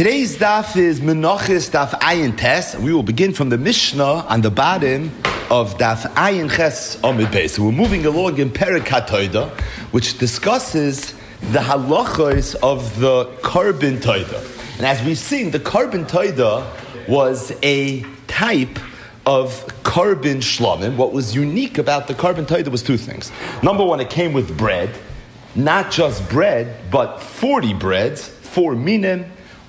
Today's daf is Menachos daf Ayin Tes. We will begin from the Mishnah on the bottom of daf Ayin Ches Amud Beis. So we're moving along in Perek HaToida, which discusses the halachos of the Korban Toida. And as we've seen, the Korban Toida was a type of Korban Shlomim. What was unique about the Korban Toida was two things. Number one, it came with bread. Not just bread, but 40 breads, 4 minim,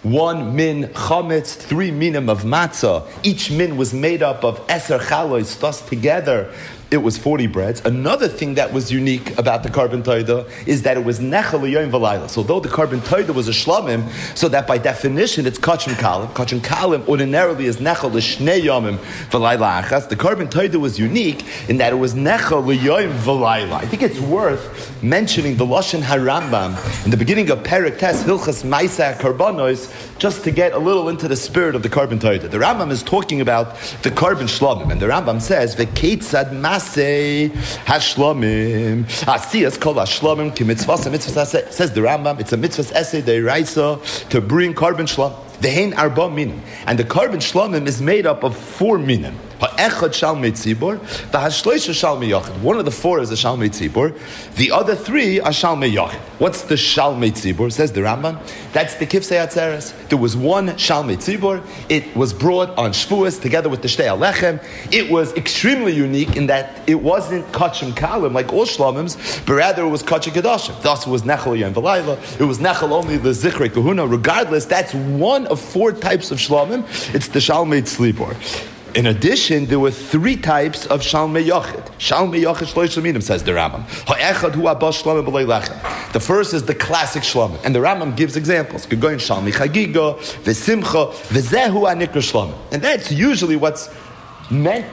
1 min chametz, 3 minim of matzah. Each min was made up of eser chalois, thus together it was 40 breads. Another thing that was unique about the Korban Toida is that it was nechel yom v'layla. So though the Korban Toida was a shlomim, so that by definition it's kachim kalim. Kachim kalim ordinarily is nechel l'shnei yomim v'layla achas. The Korban Toida was unique in that it was nechel yom v'layla. I think it's worth mentioning the Lashon HaRambam in the beginning of Perek Tes Hilchas Ma'aseh Karbanos, just to get a little into the spirit of the Korban Toida. The Rambam is talking about the Korban Shlomim, and the Rambam says, "V'keitzad masei hashlomim asiyas kol hashlomim ki mitzvah mitzvah." Says the Rambam, it's a mitzvah essay deiraisa to bring Korban Shlomim. Ve'hein arba minim, and the Korban Shlomim is made up of 4 minim. Ha'echad shalmei tzibor, v'hashloisha shalmei yachid. One of the 4 is a shalmei tzibor. The other 3 are shalmei yachid. What's the shalmei tzibor? Says the Rambam. That's the kifsei atzeres. There was one shalmei tzibor. It was brought on Shavuos together with the shtei alechem. It was extremely unique in that it wasn't kachim kalim like all shlomims, but rather it was kachim kedoshim. Thus it was nechel yom v'layla. It was nechel only the zikrei kahuna. Regardless, that's one of 4 types of shlomim. It's the shalmei tzibor. In addition, there were 3 types of Shalmei Yachid. Shalmei Yachid Shlosh Minim, says the Rambam. Ha'echad hu abba Shlomim b'lei lechem. The first is the classic Shlomim, and the Rambam gives examples. Gegoyin Shalmei Chagiga, V'simcha, V'zehu ha'nikra Shlomim. And that's usually what's meant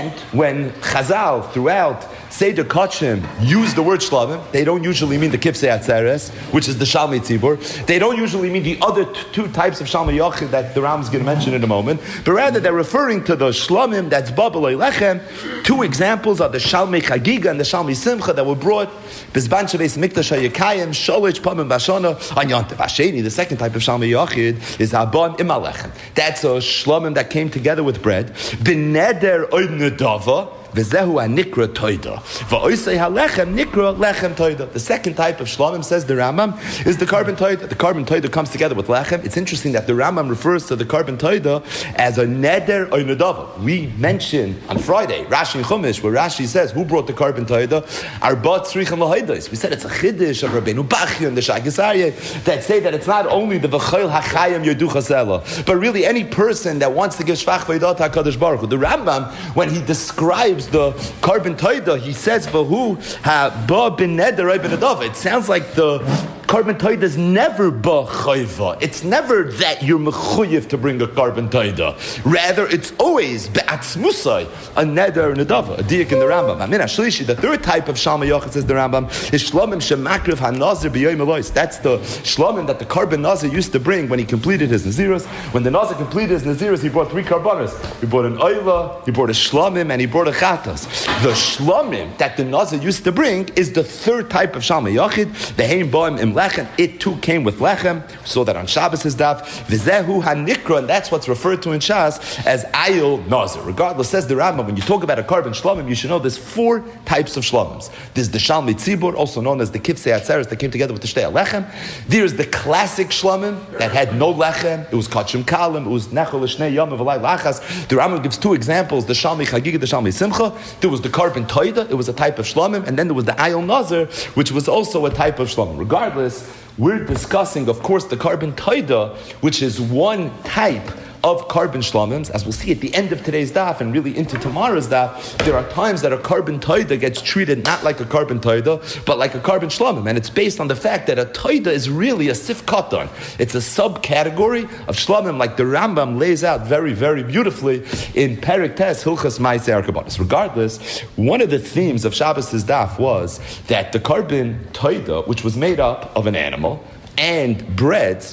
when Chazal throughout Seder Kachim use the word Shlomim. They don't usually mean the Kifsei Atzeres, which is the Shalmei Tzibor. They don't usually mean the other 2 types of Shalmei Yachid that the Ram is going to mention in a moment, but rather they're referring to the Shlomim that's Babelei Lechem. 2 examples are the Shalmei Chagiga and the Shalmei Simcha that were brought Bizban Shaveis Mikdash HaYekayim, Sholish Pamim Bashana, Anyantev. Asheni, the second type of Shalmei Yachid, is Abon Imalechem. That's a Shlomim that came together with bread. B'neder oid nedava, V'zehu ha'nikra toida. V'oisei ha'lechem nikra lechem toida. The second type of shlomim, says the Rambam, is the Korban Toida. The Korban Toida comes together with lechem. It's interesting that the Rambam refers to the Korban Toida as a neder or nedava. We mentioned on Friday, Rashi and Chumash, where Rashi says, who brought the Korban Toida? Arba tzrichim l'hoidos. We said it's a chiddush of Rabbeinu Bachya and the Shagas Aryeh that say that it's not only the v'chayil ha'chayim yodu chasela, but really any person that wants to give shvach v'ydat HaKadosh Baruch Hu. The Rambam, when he describes the Korban Toida, he says, "V'hu ha'ba bin neder bin adava." It sounds like the Korban Toida is never b'chayva. It's never that you're mechuyev to bring a Korban Toida. Rather, it's always be'atzmusai, a neder and adava, a diak in the Rambam. Amin Ashlishi, the 3rd type of Shalmei Yachid, says the Rambam, is shlomim shemakriv hanazir b'yoyim elois. That's the shlomim that the Korban Nazir used to bring when he completed his Naziros. When the Nazir completed his Naziros, he brought 3 karbanos. He brought an oila, he brought a shlomim, and he brought a chatas. The shlomim that the Nazir used to bring is the 3rd type of Shalmei Yachid. The hein boim im lechem. It too came with lechem. We saw that on Shabbos is daf. V'zehu hanikra, and that's what's referred to in Shas as ayil nazir. Regardless, says the Rambam, when you talk about a Korban Shlomim, you should know there's 4 types of Shlomims. There's the Shalmei Tzibor, also known as the Kifsei Atzeres, that came together with the Shtei Alechem. There's the classic Shlomim that had no lechem. It was kachim kalim. It was nechol l'shnei yom v'lay lachas. The Rambam gives 2 examples: the Shalmei Chagiga, the Shalmei Simcha. There was the Korban Toida. It was a type of Shlomim, and then there was the ayil nazir, which was also a type of Shlomim. Regardless, we're discussing, of course, the Korban Toida, which is one type of Korban Shlomims. As we'll see at the end of today's daf and really into tomorrow's daf, there are times that a Korban Toida gets treated not like a Korban Toida, but like a Korban Shlomim. And it's based on the fact that a Toida is really a Sif Katan. It's a subcategory of Shlomim, like the Rambam lays out very, very beautifully in Perek Tes Hilchas Ma'aseh Karbanos. Regardless, one of the themes of Shabbos' daf was that the Korban Toida, which was made up of an animal and breads,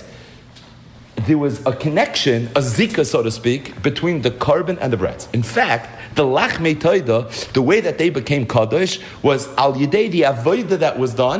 there was a connection, a zika, so to speak, between the korban and the breads. In fact, the lachmei toida, the way that they became kadosh was al yidei the avodah that was done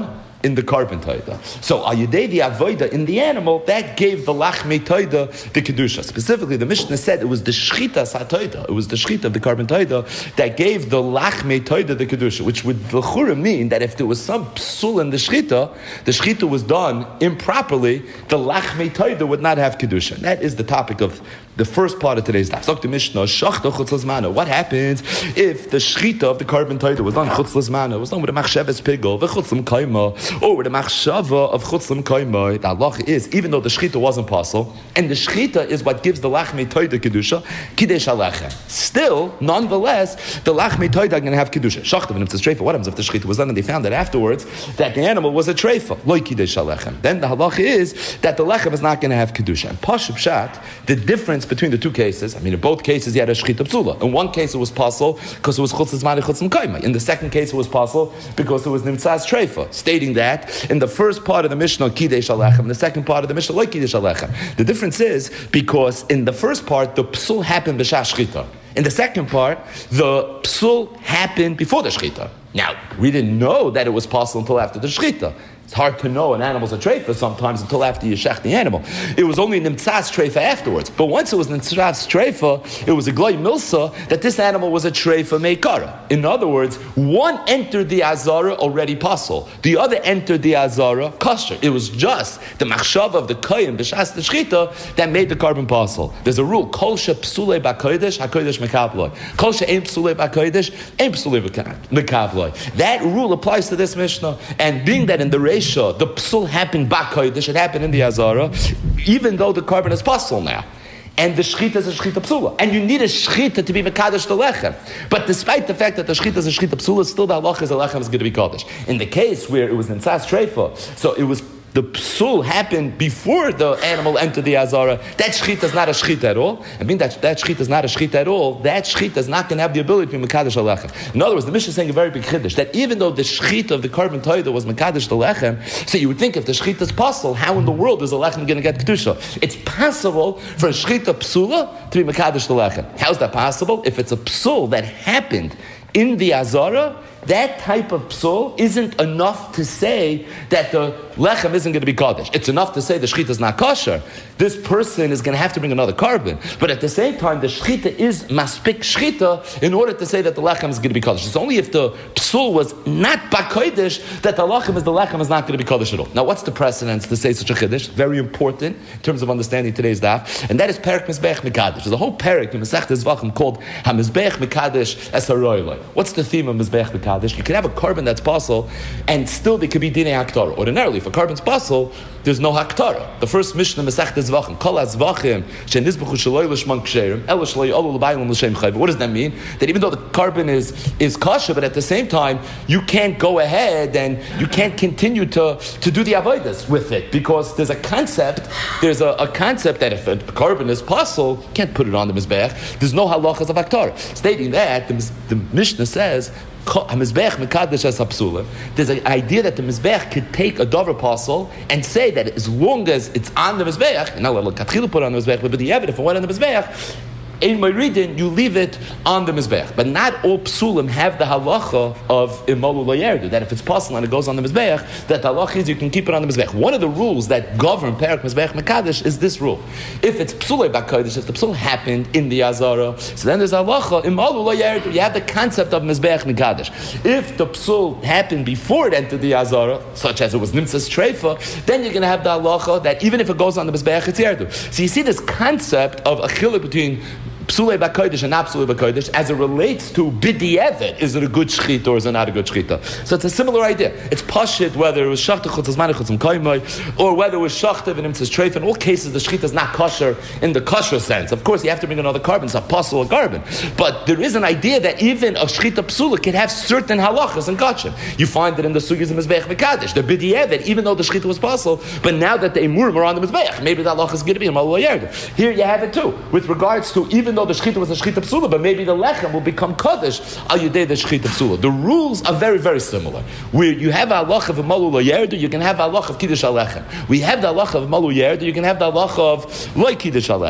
in the carbon toida. So al yedei the avoida in the animal, that gave the lachmei toida the kedusha. Specifically, the Mishnah said it was the shchita satoida, it was the shchita of the carbon toida that gave the lachmei toida the kedusha, which would l'chura mean that if there was some psul in the shchita was done improperly, the lachmei toida would not have kedusha. And that is the topic of the first part of today's daf. Zok the Mishnah, shachta chutz l'zmana. What happens if the shchita of the carbon toida was done chutz l'zmana? It was done with a machshavas pigel, v'chutz l'mkaima, or with a machshava of chutz l'mkaima. The halacha is, even though the shchita wasn't possible, and the shchita is what gives the lachmei toida kedusha, kiddush alechem. Still, nonetheless, the lachmei toida are going to have kedusha. Shachta when it's a treifa. What happens if the shchita was done and they found that afterwards that the animal was a treifa, loy kiddush alechem? Then the halacha is that the lechem is not going to have kedusha. And pashup pshat, the difference between the two cases, I mean, in both cases he had a shchita psula. In one case it was possible because it was chutz l'zman chutz l'mkaima. In the second case it was possible because it was nimtzas treifa, stating that in the first part of the Mishnah kiddush alechem, in the second part of the Mishnah loy kiddush alechem. The difference is because in the first part the psul happened b'shah shchita. In the second part, the psul happened before the shchita. Now, we didn't know that it was possible until after the shchita. It's hard to know an animal's a treifa sometimes until after you shech the animal. It was only nimtzas treifa afterwards. But once it was nimtzas treifa, it was a gloy milsa that this animal was a treifa meikara. In other words, one entered the azara already pasul. The other entered the azara kosher. It was just the machshava of the koyim, b'shas the shchita, that made the carbon pasul. There's a rule, kol she psulei b'kodesh, ha-kodesh mekabloi. Kol she ein psulei b'kodesh, ein psulei mekabloi. That rule applies to this Mishnah. And being that in the the psul happened b'kodesh, it happened in the azara, even though the carbon is pasul now. And the shchita is a shchita psula. And you need a shchita to be mekadosh the lechem. But despite the fact that the shchita is a shchita psula, still the halacha is the lechem is going to be kadosh. In the case where it was in tzas treifa, so it was the psul happened before the animal entered the azara, that shchita is not a shchita at all. I mean that shchita is not a shchita at all. That shchita is not going to have the ability to be mekadosh alechem. In other words, the Mishnah is saying a very big chiddush, that even though the shchita of the carbon toida was mekadosh alechem, so you would think if the shchita is possible, how in the world is the lechem going to get kedusha? It's possible for a shchita psula to be mekadosh alechem. How's that possible? If it's a psul that happened in the azara, that type of psul isn't enough to say that the lechem isn't going to be kaddish. It's enough to say the shchita is not kosher. This person is going to have to bring another carbon. But at the same time, the shchita is maspik shchita in order to say that the lechem is going to be kaddish. It's only if the psul was not bakodesh that the lechem is not going to be kaddish at all. Now, what's the precedence to say such a chiddush? Very important in terms of understanding today's daf, and that is Perek Mizbech Mekadesh. There's a whole Perek in Masechta Zvachim called HaMizbech Mekadesh Es HaRoiloi. What's the theme of Mizbech Mekadesh? You can have a carbon that's possible, and still there could be dinei haktara. Ordinarily, if a carbon's possible, there's no haktara. The first Mishnah Masechta Zvachim, Kol HaZvachim Shenizbechu Shaloi L'Shman Ksherim Ela Shaloi Olu L'Bayim L'Shem Chayv. What does that mean? That even though the carbon is kosher, but at the same time you can't go ahead and you can't continue to do the avodas with it, because there's a concept that if a carbon is possible, you can't put it on the mizbech. There's no halachas of haktara. Stating that, the Mishnah says there's an idea that the mizbech could take a dover parcel and say that as long as it's on the mizbech, and I'll put it on the mizbech, but the evidence if it went on the mizbech, in my reading, you leave it on the mizbech. But not all psulim have the halacha of imalu layerdu, that if it's possible and it goes on the mizbech, that the halacha is you can keep it on the mizbech. One of the rules that govern Perek Mizbech Mekadesh is this rule. If it's psulei b'kodesh, if the psul happened in the azara, so then there's halacha imalu layerdu. You have the concept of Mizbech Mekadesh. If the psul happened before it entered the azara, such as it was nimtzas treifa, then you're going to have the halacha that even if it goes on the mizbech, it's yerdu. So you see this concept of a chiluk between psulei b'kodesh and not psulei b'kodesh as it relates to b'di'evet. Is it a good shchita or is it not a good shchita? So it's a similar idea. It's pashit whether it was shachta chutz zman chutz m'kaymai or whether it was shachta v'nimtzas treif. In all cases, the shchita is not kosher in the kosher sense. Of course, you have to bring another carbon, it's a pasul a carbon. But there is an idea that even a shchita psula can have certain halachas and kosher. You find it in the sugis of mizbech mekadesh, the b'di'evet, even though the shchita was pasul, but now that the emurim are on the mizbech, maybe the halacha is going to be a malul yerdu. Here you have it too, with regards to even though the shchita was a shchita psula, but maybe the lechem will become kaddish al yedei the shchita psula. The rules are very, very similar. Where you have a halacha of malu layerdu, you can have a halacha of kiddush alechem. We have the halacha of malu yerdu, you can have the halacha of loy kiddush alechem.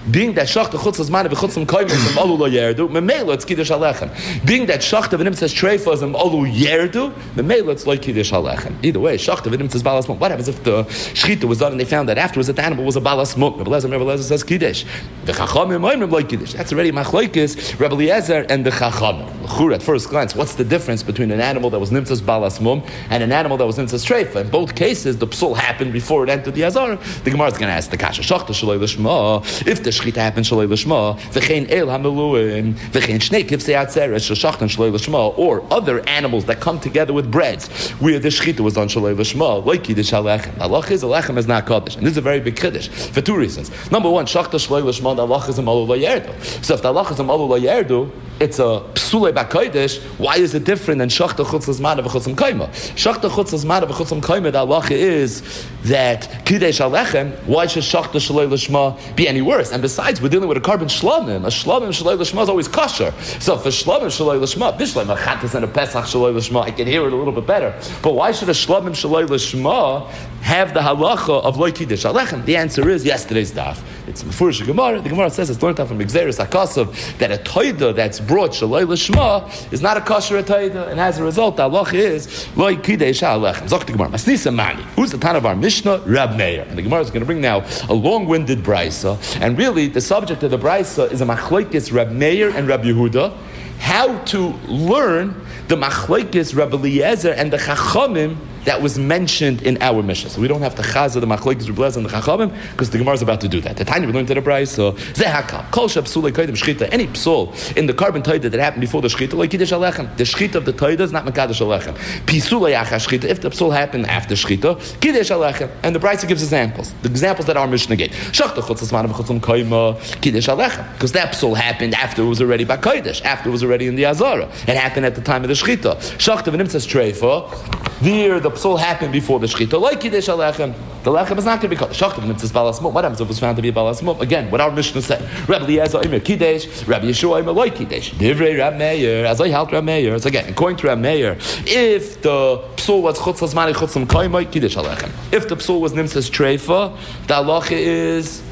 being that shachta chutzlas mana v'chutzlam koyim is im alu lo yerdu, memela it's kiddush alechem. Being that shachta v'nimtzas treifa is im alu yerdu, memela it's like kiddush alechem. Either way, shachta v'nimtzas balas mum. What happens if the shechita was done and they found that afterwards that the animal was a balas mum? Rebbe Eliezer says kiddush. The chachamim oimrim like kiddush. That's already machlokes Rebbe Eliezer and the chachamim. L'chura, at first glance, what's the difference between an animal that was nimtzas balas mum and an animal that was nimtzas treifa? In both cases, the psul happened before it entered the azar. The Gemara is going to ask the kasha. Shachta shaloi l'shma. If the shechita happened shaloi l'shma, v'chein el hameluim, v'chein shnei kivsei atzeres, shachtan shaloi l'shma, or other animals that come together with breads, where the shechita was on shaloi l'shma, like kiddush alechem. Allah is a lechem is not kaddish, and this is a very big kiddush for two reasons. Number one, shachta shaloi l'shma, the Allah is a malu layerdu. So if the Allah is a malu layerdu, it's a psule b'kodesh. Why is it different than shachta chutzlas mana v'chutzam kaima? Shachta chutzlas mana v'chutzam kaima, the halacha is that kiddush alechem. Why should shachta shaloi l'shma be any worse? And besides, we're dealing with a carbon shlamim. A shlamim shaloi l'shma is always kosher. So for shlamim shaloi l'shma, bishleim achatas and a pesach shaloi l'shma, I can hear it a little bit better. But why should a shlamim shaloi l'shma have the halacha of loy kiddush alechem? The answer is yesterday's daf. It's Mefurish Gemara. The Gemara says it's learned out from Gzeres HaKasav that a toida that's brought shaloi l'shma is not a kosher toida, and as a result, the halacha is loy kiddush alechem. Zok the Gemara. Masnisa Mani. Who's the Tan of our Mishnah? Rab Meir. And the Gemara is going to bring now a long-winded brisa, and really the subject of the brisa is a machlokes Rab Meir and Rab Yehuda. How to learn the machlokes Rab Eliezer and the Chachamim that was mentioned in our Mishnah. So we don't have to chazah the machlokes Rab Eliezer and the Chachamim because the Gemara is about to do that. The time we learned to the brisa, zehaka kol shapsul koydem shchita. Any psul in the carbon toida that happened before the shchita, like kiddush alechem. The shchita of the toida is not mekadosh alechem. Pisula yacha shchita. If the psul happened after shchita, kiddush alechem. And the brisa gives examples. The examples that our Mishnah gave. Shachta chutzlas mana v'chutzam koyma kiddush alechem. Because that psul happened after it was already by kodesh. After it was already in the azara. It happened at the time of the shchita. Shachta v'nimtzas treifa. There, the psul happened before the shechita. Like kiddush alechem, the lechem is not going to be called shachta v'nimtzas balas mum. What happens if it was found to be a balas mum? Again, what our Mishnah said. Rabbi Eliezer omer kiddush, Rabbi Yeshua omer like kiddush. Divrei Rab Meir, as I held Rab Meir. So again, according to Rab Meir, if the psul was chutzlas mani chutzlam koyma kiddush alechem. If the psul was nimtzas treifa, the halacha is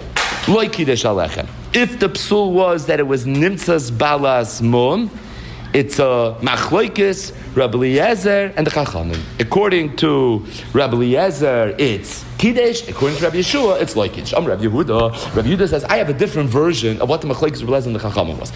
like kiddush alechem. If the psul was that it was nimtzas balas mum, it's a machlokes Rabbi Eliezer and the Chachamim. According to Rabbi Eliezer, it's kiddush. According to Rabbi Yeshua, it's like kiddush. I'm Rabbi Yehuda. Rabbi Yehuda says I have a different version of what the machlokes Rabbi Eliezer and the Chachamim was.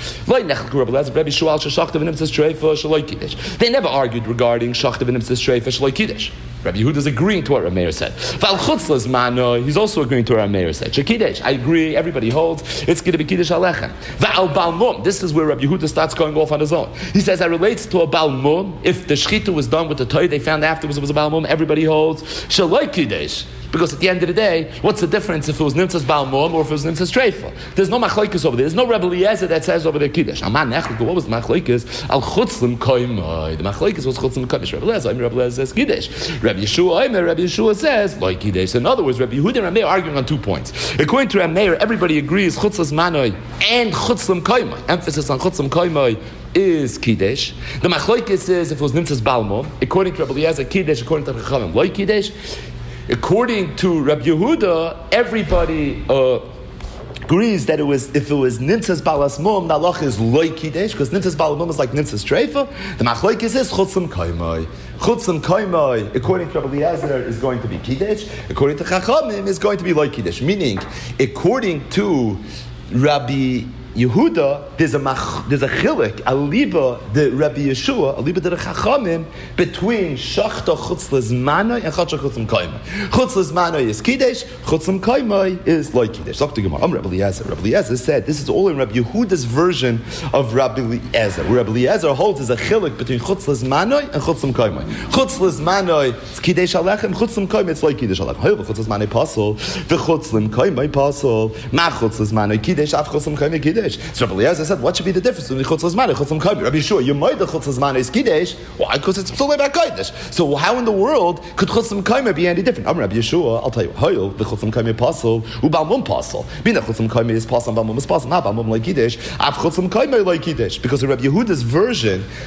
Rabbi Yeshua al shachta v'nimtzas treifa shaloi kiddush. They never argued regarding shachta v'nimtzas treifa shaloi kiddush. Rabbi Yehuda is agreeing to what Rabbi Meir said. Val chutzlas mano, he's also agreeing to what Rabbi Meir said. Kiddush, I agree. Everybody holds it's going to be kiddush alechem. Val balmum. This is where Rabbi Yehuda starts going off on his own. He says that relates to a balmum. If the shechita was done with the toy, they found afterwards it was a balmum. Everybody holds shaloi kiddush. Because at the end of the day, what's the difference if it was nimtzas balmum or if it was nimtzas treifa? There's no machlokes over there. There's no Rabbi Eliezer that says over there kiddush. Aman nechlik. What was the machlokes? Al chutzlim koymai. The machlokes was chutzlim koymai. Rabbi Eliezer says kiddush. Rabbi Yeshua says like kiddush. In other words, Rabbi Yehuda and Rabbi Meir are arguing on 2 points. According to Rabbi Meir, everybody agrees chutzlas manoi and chutzlim koymai. Emphasis on chutzlim koymai is kiddush. The machlokes is if it was nimtzas balmum. According to Rabbi Eliezer, kiddush. According to Chachamim, like kiddush. According to Rabbi Yehuda, everybody agrees that if it was nimtzas balas mum, the halacha is loy kiddush, because nimtzas balas mum is like nimtzas treifa. The machlokes is chutzim kaimai. Chutzim kaimai, according to Rabbi Eliezer, is going to be kiddush. According to Chachamim, is going to be loy kiddush. Meaning, according to Rabbi Yehuda, there's a chilik, a liba the Rabbi Yeshua, a liba the Chachamim, between shachta chutzlas manoi and chachta chutzim kaimai. Chutzlas manoi is kiddush, chutzim kaimai is like kiddush. Talk to Gemara. I'm Rabbi Eliezer. Rabbi Eliezer said this is all in Rabbi Yehuda's version of Rabbi Eliezer. Where Rabbi Eliezer holds is a chilik between chutzlas manoi and chutzim kaimai. Chutzlas manoi is kiddush alechem, chutzim kaimai it's like kiddush alechem. However, chutzlas manoi pasol, the chutzlim kaimai pasol, ma chutzlas manoi kiddush, af chutzim kaimai kiddush. So Rabbi Eliezer said, what should be the difference between chutzlas manoi and chutzim kaimai? Rabbi Yeshua, you might the chutzlas manoi is kiddush. Why? Because it's psulei by kiddush. So how in the world could chutzim kaimai be any different? I'm Rabbi Yeshua. I'll tell you. Hoyel the chutzim kaimai pasol, ubalmum pasol. Being that chutzim kaimai is pasol, balmum is pasol. Not balmum like kiddush. Af chutzim kaimai like kiddush. Because of Rabbi Yehuda's version,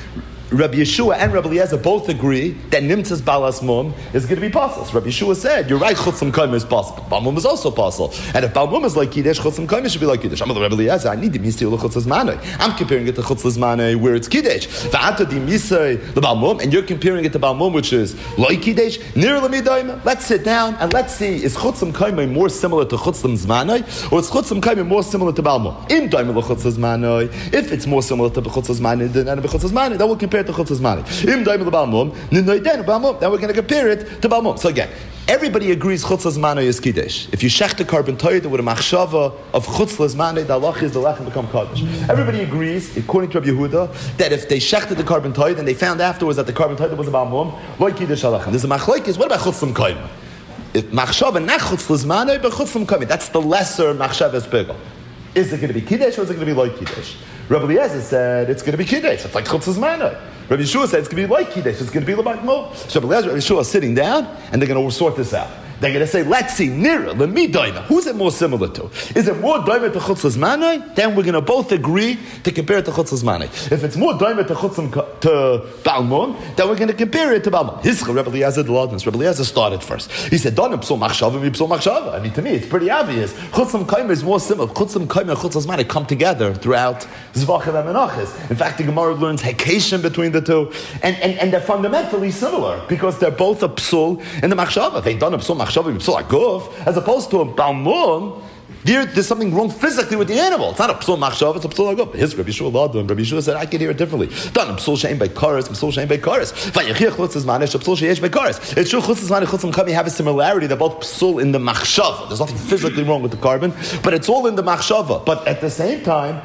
Rabbi Yeshua and Rabbi Eliezer both agree that Nimtzas Balas Mum is going to be possible. So Rabbi Yeshua said, you're right, Chutzim Kaim is possible. Baal Mum is also possible. And if Baal Mum is like Kiddush, Chutzim Kaim should be like Kiddush. I'm the Rabbi Eliezer, I need the Misay Chutzim Manay. I'm comparing it to Chutzim Manay where it's Kiddush. V'ata di Misay the Baal Mum, and you're comparing it to Baal Mum which is like Kiddush. Nir Lamidayim. Let's sit down and let's see, is Chutzim Kaim more similar to Chutzim Zmanay or is Chutzim Kaim more similar to Baal Mum? Im Daim Chutzim Zmanay. If it's more similar to Chutzim Zmanay than Chutzim Zmanay, then we'll compare it to Chutzim Zmanay. Im Daim the Baal Mum, then we're going to compare it to Baal Mum. So again, everybody agrees Chutzlas Manay is Kiddush. If you shech the carbon toida with a machshava of Chutzlas Manay, the halach is the lechem become Kaddish. Everybody agrees, according to Rabbi Yehuda, that if they shechted the carbon toida and they found afterwards that the carbon toida was a Baal Mum, like Kiddush halechem. There's a machlokes. What about Chutzlam Kaim? If machshava not Chutzlas Manay, but Chutzlam Kaim, that's the lesser machshava spigel. Is it going to be Kiddush or is it going to be like Kiddush? Rabbi Eliezer said it's going to be Kiddush. It's like Chutzlas Manay. Rabbi Yeshua said it's going to be like Kiddush. It's going to be like Mo. So Rabbi Yeshua is sitting down, and they're going to sort this out. They're going to say, let's see, Nira, Lemi Daima. Who's it more similar to? Is it more Daima to Chutzlas Manay? Then we're going to both agree to compare it to Chutzlas Manay. If it's more Daima to Baal Mum, then we're going to compare it to Baal Mum. Hischa, Rabbi Eliezer the Ladmas. Rabbi Eliezer started first. He said, Danim P'sul Machshava, P'sul Machshava. I mean, to me, it's pretty obvious. Chutzlam Kaim is more similar. Chutzlam Kaim and Chutzlas Manay come together throughout Zvachim and Menachos. In fact, the Gemara learns Hekation between the two. And they're fundamentally similar because they're both a P'sul and the Machshava. They've done a P'sul Machshava, P'sul Aguf, as opposed to a Baal Mum. There's something wrong physically with the animal. It's not a psul machshav, it's a psul aguf. His Rabbi Yeshua Ladon, Rabbi Yeshua said, I can hear it differently. Done psul shein by kares, psul shein by kares. Vayachich chutzes manish, psul sheyesh by kares. It's true chutzes manish, chutzes kami have a similarity. They're both psul in the machshav. There's nothing physically wrong with the carbon, but it's all in the machshava. But at the same time,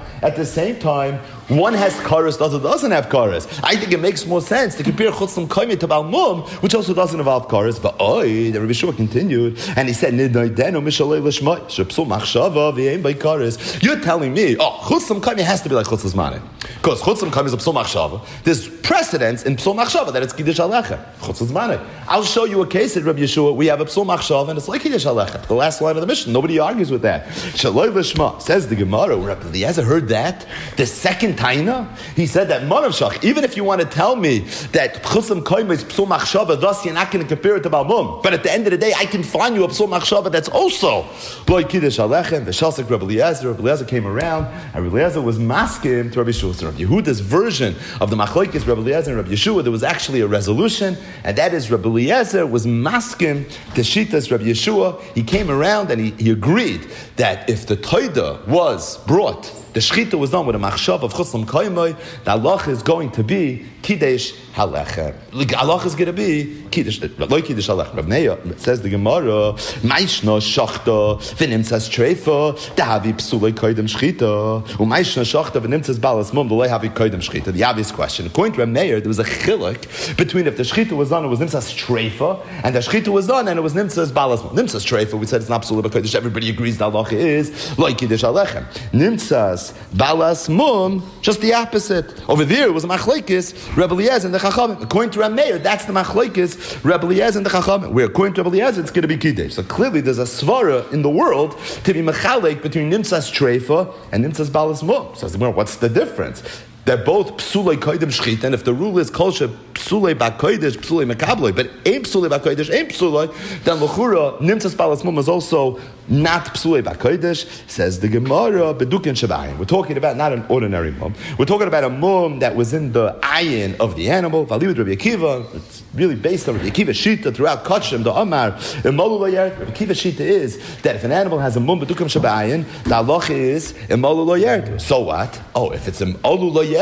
one has kares, the other doesn't have kares. I think it makes more sense to compare chutzim kami to Baal Mum, which also doesn't involve kares. But the Rabbi Yeshua continued, and he said, Nidnaydenu mishalei l'shmai, shepsul machshava v'yein by kares. You're telling me, chutzim kami has to be like chutzim zmanim. Because chutzim kami is a psul machshava. There's precedence in psul machshava that it's kiddush halechem. Chutzim zmanim. I'll show you a case at Rabbi Yeshua. We have a psul machshava, and it's like kiddush halechem. The last line of the mission. Nobody argues with that. Shaloi l'shma, says the Gemara. Rabbi Eliezer heard that the second Taina, he said that Manavshach, even if you want to tell me that Chutzim Koim is Psul Machshava, thus you're not going to compare it to Baal Mum, but at the end of the day, I can find you a Psul Machshava that's also Loi Kiddush Halechem, the Shalsek Rabbi Eliezer came around, and Rabbi Eliezer was masking to Rabbi Yeshua. So Rabbi Yehuda's version of the Machlokes, Rabbi Eliezer and Rabbi Yeshua, there was actually a resolution, and that is Rabbi Eliezer was masking the Shitas Rabbi Yeshua. He came around and he agreed that if the Toida was brought, the shechita was done with a machshav of chutzlam kaimai, the halach is going to be kiddush halechem. The halach is going to be kiddush, like kiddush halechem. Rav Neya says the Gemara, Maishna shachta v'nimtzas treifa dahavi psulei koydem shechita u'maishna shachta v'nimtzas balas mum v'lei havi koydem shechita. The obvious question. According to Rav Neya, there was a chiluk between if the shechita was done, it was nimtzas treifa, and the shechita was done, and it was nimtzas balas mum. Nimtzas treifa, we said it's not psulei koydem. Everybody agrees the halach is like kiddush halechem. Nimtzas balas mum, just the opposite. Over there, it was a machlekes, Rebbe Eliezer and the Chachamim. According to Rameir, that's the machlekes, Rebbe Eliezer and the Chachamim. Where according to Rebbe Eliezer, it's going to be kiddush. So clearly, there's a svara in the world to be mechalek between nimtzas treifa and nimtzas balas mum. So what's the difference? They're both psulei koydem shchita, and if the rule is kolsha psulei bakoydish, psulei mekabloi, but ain't psulei bakoydish, ain't psulei, then l'chura nimtzas balas mum is also not psulei bakoydish. Says the Gemara bedukin shabayim. We're talking about not an ordinary mum. We're talking about a mum that was in the ayin of the animal. Valid Rabbi Akiva. It's really based on Rabbi Akiva's shita throughout Kachim, the Amar, the Malu Loyer. Rabbi Akiva's shita is that if an animal has a mum bedukim shabayim, the halach is a Malu Loyer. So what? If it's a Malu Loyer,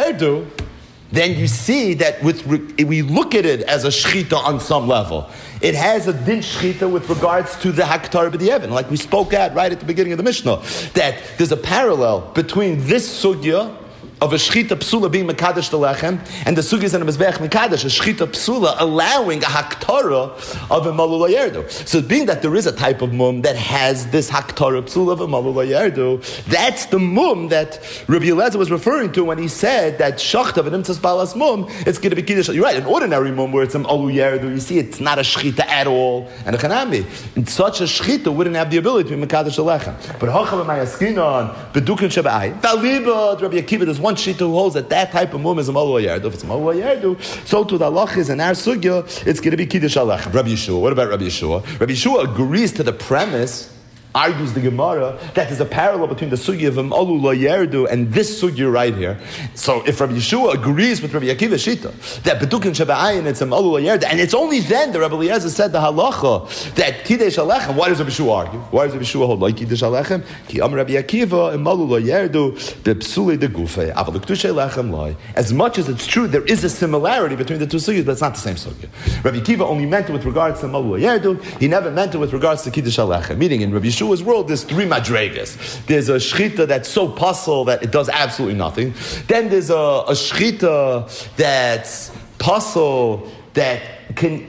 then you see that we look at it as a shchita on some level. It has a din shchita with regards to the haktar b'di'evin, like we spoke at right at the beginning of the Mishnah, that there's a parallel between this sugya of a shchita psula being mekadesh the lechem, and the sugyas and a mezbech mekadesh, a shchita psula allowing a haktara of a malula yerdu. So being that there is a type of mum that has this haktara psula of a malula yerdu, that's the mum that Rabbi Eliezer was referring to when he said that shachta of an imtzas balas mum, it's going to be kiddush. You're right, an ordinary mum where it's an alu yerdu, you see it's not a shchita at all, and a chanami. And such a shchita wouldn't have the ability to be mekadesh the lechem. But hacham ma'yaskinon bedukin shabai. Valibad Rabbi Akiva, there's one one shita who holds that type of mum is a malu yardu. If it's a malu yardu, so to the halach is in our sugya, it's going to be kiddush alechem. Rabbi Yeshua. What about Rabbi Yeshua? Rabbi Yeshua agrees to the premise. Argues the Gemara that there's a parallel between the sugya of Alu Lo Yerdu and this sugya right here. So if Rabbi Yeshua agrees with Rabbi Akiva Shita that Bedukin Shaba'ayin it's Alu Lo Yerdu, and it's only then that Rabbi Eliezer said the halacha that Kiddush Alechem. Why does Rabbi Yeshua argue? Why does Rabbi Yeshua hold like Kiddush Alechem? Ki Am Rabbi Akiva Alu Lo Yerdu Bepsuli de Gufe Aval Kiddush Alechem Loi. As much as it's true, there is a similarity between the two sugyas, but it's not the same sugya. Rabbi Akiva only meant it with regards to Alu Lo Yerdu. He never meant it with regards to Kiddush Alechem. Meaning in Rabbi Yeshua's world, there's three madregas. There's a shchita that's so puzzle that it does absolutely nothing. Then there's a shchita that's puzzle that can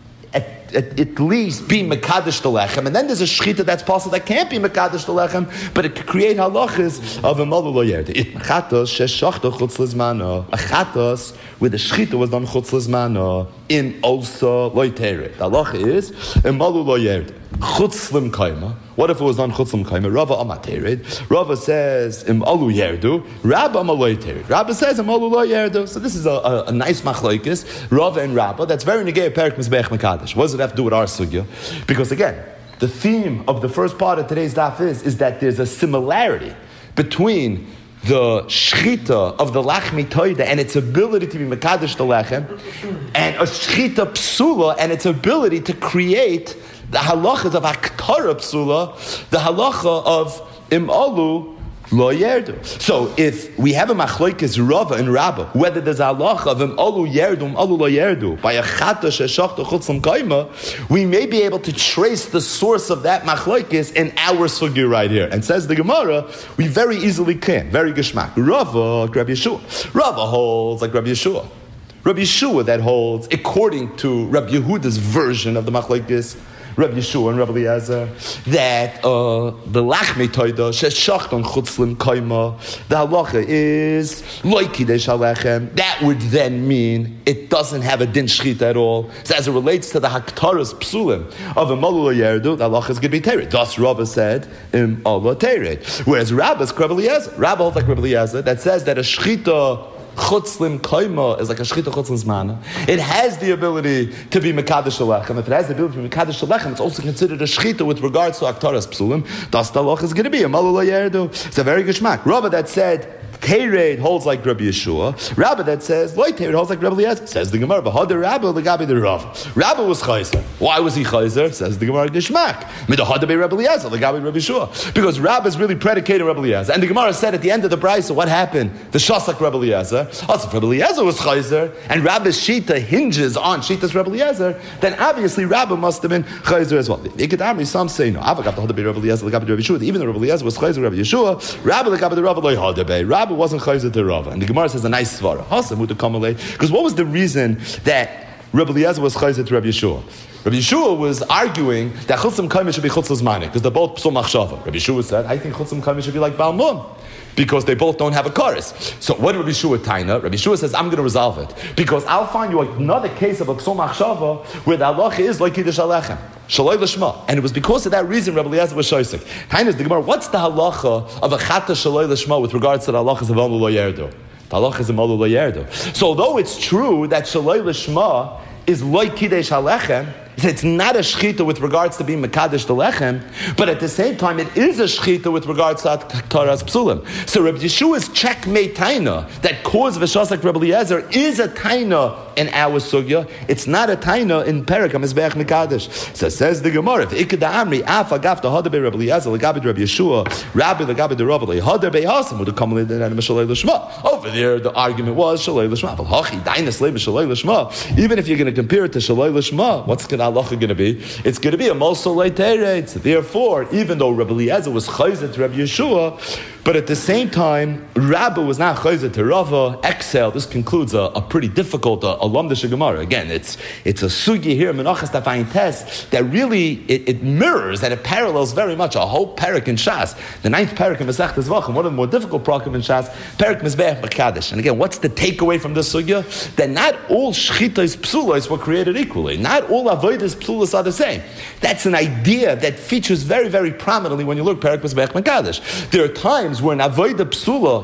at least be mekadesh the lechem, and then there's a shchita that's puzzle that can't be mekadesh the lechem, but it could create halachas of a malu lo yerde. It mechatos sheshachta chutz lizmano. A chatos where the shchita was done chutz lizmano in also lo ytere. The halacha is a malu lo yerde. Chutzlim kaima. What if it was on chutzlim kaima? Rava amatered. Rava says im alu yerdu. Rabba amaloitered. Rabba says im alu lo yerdu. So this is a nice machlokes. Rava and Rabba. That's very negay perik mizbech mekadesh. What does it have to do with our sugya? Because again, the theme of the first part of today's daf is that there's a similarity between the shchita of the lachmi toida and its ability to be mekadesh the lechem, and a shchita psula and its ability to create the halachas of Aktara Psula, the halacha of Imalu Lo Yerdu. So if we have a machlokes Rava and Rabba, whether there's a halacha of Imalu Yerdu, Imalu Lo Yerdu, by a chata sheshachta chutzim kaima, we may be able to trace the source of that machlokes in our sugya right here. And says the Gemara, we very easily can. Very geshmak. Rava, Rabbi Yeshua. Rava holds like Rabbi Yeshua. Rabbi Yeshua that holds, according to Rabbi Yehuda's version of the machlokes, Rabbi Yeshua and Rabbi Eliezer, that the lachmei toida sheshachton chutzlim kaima, the halacha is loy kiddush alechem. That would then mean it doesn't have a din shchita at all. So as it relates to the haktaras psulim of a malu yerdu, the halacha is going to be tered. Thus Rabbi said im Allah tered. Whereas Rabbi is Rabbi Eliezer. Rabbi holds like Rabbi Eliezer that says that a shchita chutzlim kaima is like a shchita chutzlim zmana. It has the ability to be mekadesh alechem. If it has the ability to be mekadesh alechem, it's also considered a shchita with regards to aktaras psulim. Thus the halacha is going to be a malu lo yerdu. It's a very good shmak. Rabbi that said Tered holds like Rabbi Yeshua. Rabbi that says Loy Tered holds like Rabbi Eliezer. Says the Gemara, B'Hader Rabbi legabi the Rav. Rabbi was chayzer. Why was he chayzer? Says the Gemara, Geshmak. Midahader be Rabbi Eliezer legabi Rabbi Yeshua. Because Rabbi is really predicated Rabbi Eliezer. And the Gemara said at the end of the brayso, what happened? The shasak Rabbi Eliezer. Also, if Rabbi Eliezer was chayzer and Rabbi's shita hinges on shita's Rabbi Eliezer, then obviously Rabbi must have been chayzer as well. Some say no. Avogat the be Rabbi Eliezer legabi Rabbi Yeshua. Even though Rabbi Eliezer was chayzer Rabbi Yeshua, Rabbi legabi the Rabbi loy hader be. Rabbi wasn't chayzer to Rava. And the Gemara says a nice svara. Because what was the reason that Rabbi Eliezer was chayzer to Rabbi Yeshua? Rabbi Yeshua was arguing that chutzim kaima should be chutzim zmanik, because they're both psul machshava. Rabbi Yeshua said, I think chutzim kaima should be like balmum, because they both don't have a chorus. So what did Rabbi Yeshua taina? Rabbi Yeshua says, I'm going to resolve it, because I'll find you another case of a psul machshava where the halacha is like kiddush alechem. Shaloi l'shma. And it was because of that reason Rabbi Eliezer was shoysik. Taina is the Gemara, what's the halacha of a chata shaloi l'shma with regards to the halachas of Alu Lo Yerdu? The halacha is Alu Lo Yerdu. So although it's true that shaloi l'shma is like kiddush alechem, it's not a shchita with regards to being mekadesh the lechem, but at the same time it is a shchita with regards to taras psulim. So Rabbi Yeshua's checkmate taina, that cause v'shas like Rabbi Eliezer, is a taina in our sugya. It's not a taina in Perek HaMizbeach Mekadesh. So says the Gemara, if ikad amri af agaf the hadabe Rabbi Eliezer legabe Rabbi Yeshua, Rabbi legabe the Rabbi lehadabe hasim would come in and shalei l'shma. Over there the argument was shalei l'shma. But hachi dainas leiv shalei l'shma. Even if you're going to compare it to shalei l'shma, what's the halacha going to be? It's going to be a mosol leiteretz. Therefore, even though Rabbi Eliezer was chayzer to Rabbi Yeshua, but at the same time, Rabbi was not chayzer to Rava. Exhale. This concludes a pretty difficult alumdish Gemara. Again, it's a sugi here, Menachas Tafayin Tes, that really it mirrors and it parallels very much a whole parak in Shas. The 9th parak in Masechtas Zvachim, one of the more difficult parakim in Shas, parak Mizbeach Mekadesh. And again, what's the takeaway from this sugya? That not all shchitas psulos were created equally. Not all avodas psulos are the same. That's an idea that features very, very prominently when you look parak Mizbeach Mekadesh. There are times where an avodah psula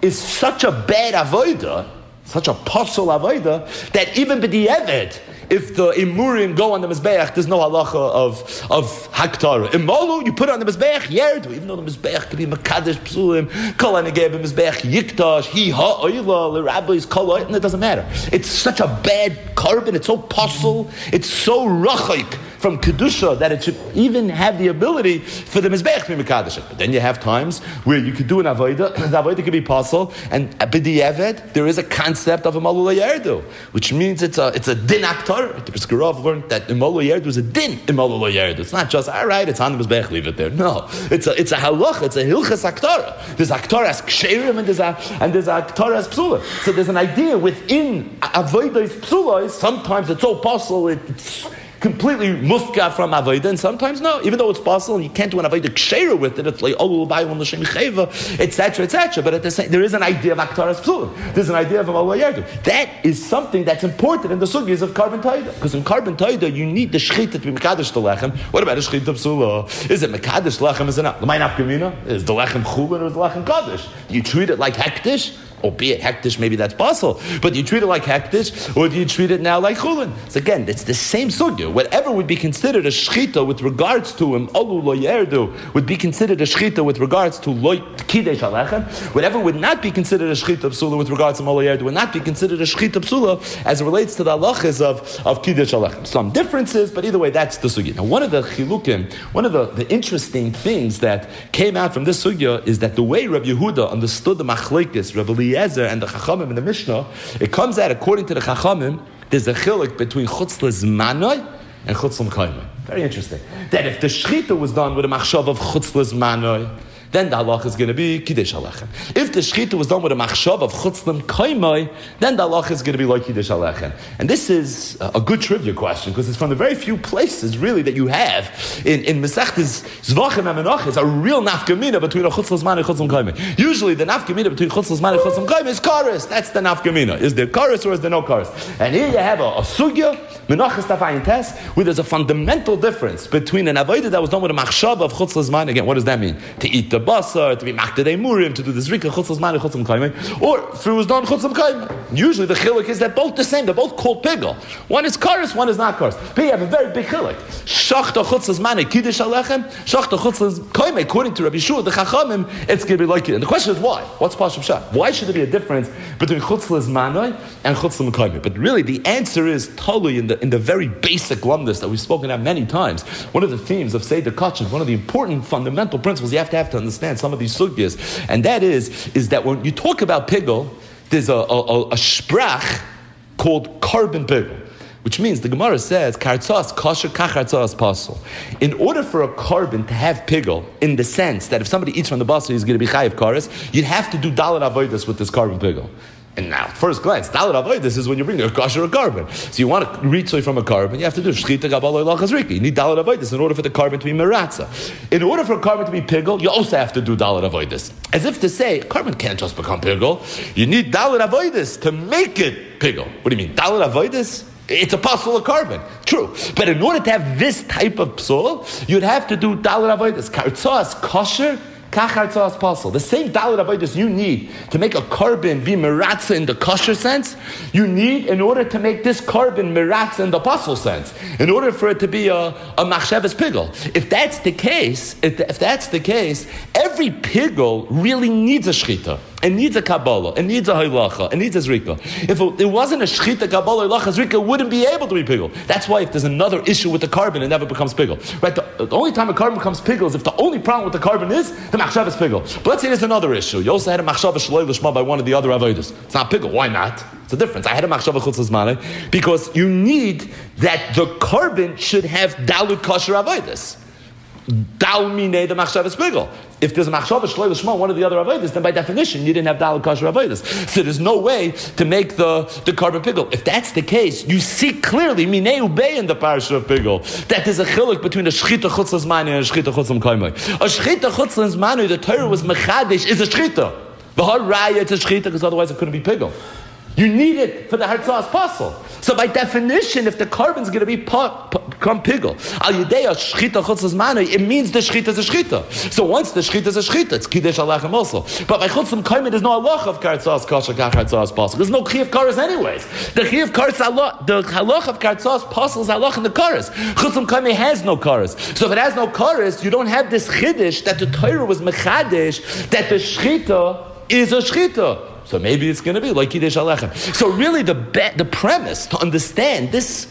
is such a bad avodah, such a posel avodah, that even b'di'evet, if the imurim go on the mizbeach, there's no halacha of haktara. Imolu, you put it on the mizbeach, yerdu, even though the mizbeach could be makadesh psulim, kol anegeh b'mizbeach yiktash, hi ha'oila, the rabbis kol and it doesn't matter. It's such a bad carbon, it's so posel, it's so rachik from kedusha that it should even have the ability for the mizbeach to be makadesh. But then you have times where you could do an avodah, the avodah could be posel, and b'di'evet, there is a concept of a malula yerdu, which means it's a din aktar. The Briskerov learned that Imolu Yerd was a din Imolu Yerd. It's not just, all right, it's on the Mizbech, leave it there. No. It's a halach, it's a hilchas aktara. There's aktaras ksherim and there's aktaras psula. So there's an idea within avodas psulas, sometimes it's so possible, it's completely mufka from avodah, and sometimes no. Even though it's possible, and you can't do an avodah ksheira with it, it's like etc., etc. But at the same, there is an idea of aktaras psulim. There's an idea of malua yerdu. That is something that's important in the sugyas of carbon taida. Because in carbon taida, you need the shchita to be mekadesh the lechem. What about the shchita psula? Is it mekadesh lechem? Is it not? The ma'in afkamina is the lechem chulin or is the lechem kadesh? You treat it like hektish. Albeit hektish, maybe that's possible, but do you treat it like hektish, or do you treat it now like chulin? So again, it's the same sugya. Whatever would be considered a shchita with regards to him, olu lo yerdu, would be considered a shchita with regards to lo kidesh alechem. Whatever would not be considered a shchita psula with regards to lo yerdu would not be considered a shchita psula as it relates to the halachas of kidesh alechem. Some differences, but either way, that's the sugya. Now, one of the chilukim, one of the interesting things that came out from this sugya is that the way Rabbi Yehuda understood the machlekes, Rabbi Eliezer and the Chachamim in the Mishnah, it comes out according to the Chachamim, there's a chilik between chutz lezmanoi and chutz l'kaimoi. Very interesting. That if the shchita was done with a machshav of chutz lezmanoi, then the halach is going to be kiddush alechem. If the shchita was done with a machshav of chutz l'kaimoi, then the halach is going to be like kiddush alechem. And this is a good trivia question because it's from the very few places really that you have in Masechtas Zvachim and Menachos a real nafkamina between a chutz l'zman and chutz l'kaimoi. Usually the nafkamina between chutz l'zman and chutz l'kaimoi is kares. That's the nafkamina. Is there kares or is there no kares? And here you have a sugya Menachos tafayin tes where there's a fundamental difference between an avodah that was done with a machshav of chutz l'zman. Again, what does that mean? To eat the basar, to be maktadei murim, to do the zrika chutz l'zman and chutz l'kaimoi, or if it was done chutz l'kaimoi. Usually the chiluk is that both the same. They're both called pigel. One is kares, one is not kares. But you have a very big chiluk. Shachta chutz l'zman and kiddush alechem. Shachta chutz l'kaimoi. According to Rabbi Shua, the chachamim, it's going to be like it. And the question is why? What's Pashup Shah? Why should there be a difference between chutz l'zmanoi and chutz l'kaimoi? But really, the answer is totally in the very basic lumdus that we've spoken about many times. One of the themes of Seder Kachin, one of the important fundamental principles you have to understand some of these sugyas, and that is that when you talk about pigel, there's a sprach called carbon pigel, which means the Gemara says kartzas kosher kachartzas pasul. In order for a carbon to have pigel, in the sense that if somebody eats from the basar, he's going to be chayiv kares, you'd have to do dalet avodas with this carbon pigel. And now, first glance, dalet avodas is when you bring a kosher or carbon. So you want to reach from a carbon, you have to do shchita gabaloi lachazrika. You need dalet avodas in order for the carbon to be meratza. In order for a carbon to be pigel, you also have to do dalet avodas. As if to say, carbon can't just become pigel. You need dalet avodas to make it pigel. What do you mean? Dalet avodas? It's a pasul of carbon. True. But in order to have this type of psul, you'd have to do dalet avodas. Kartzas kosher, kachartzas pasul. The same dalet avodas you need to make a carbon be meratza in the kosher sense, you need in order to make this carbon meratza in the pasul sense. In order for it to be a machshavas pigel. If that's the case, every pigel really needs a shchita. It needs a Kabbalah, it needs a Halacha, it needs a Zrika. If it wasn't a Shchita, Kabbalah, Halacha, Zrika, it wouldn't be able to be pigel. That's why if there's another issue with the carbon, it never becomes pigel. Right? The only time a carbon becomes pigel is if the only problem with the carbon is the Machshav is pigel. But let's say there's another issue. You also had a Machshav Shaloi Lishma by one of the other Avodas. It's not pigel. Why not? It's a difference. I had a Machshav Chutz L'zmanei because you need that the carbon should have Dalut Kosher Avodas. Dal minei the machshavas pigel. If there's a machshavas shloi l'shma, one of the other avodas, then by definition you didn't have dal kosher avodas. So there's no way to make the carbon pigel. If that's the case, you see clearly minei ubei in the parasha of pigel that there's a chiluk between a shchita chutz l'zmanei and a shchita chutz l'kaimoi. A shchita chutz l'zmanei, the Torah was mechadesh, is a shchita. The whole raya it's a shchita because otherwise it couldn't be pigel. You need it for the Hartzah's Pasul. So by definition, if the carbon is going to become pigel, it means the shchita is a shchita. So once the shchita is a shchita, it's kiddush alachem also. But by chutzim kaimed, there's no halach of kartzah's kasher kach hartzah's pasul. There's no chi of karas anyways. The chi of karas the halach of kartzah's pasul is halach in the karas. Chutzim kaimed has no karas. So if it has no karas, you don't have this chiddush that the Torah was mechadish that the shchita is a shchita. So maybe it's going to be like Kiddush Alechem. So really the premise to understand this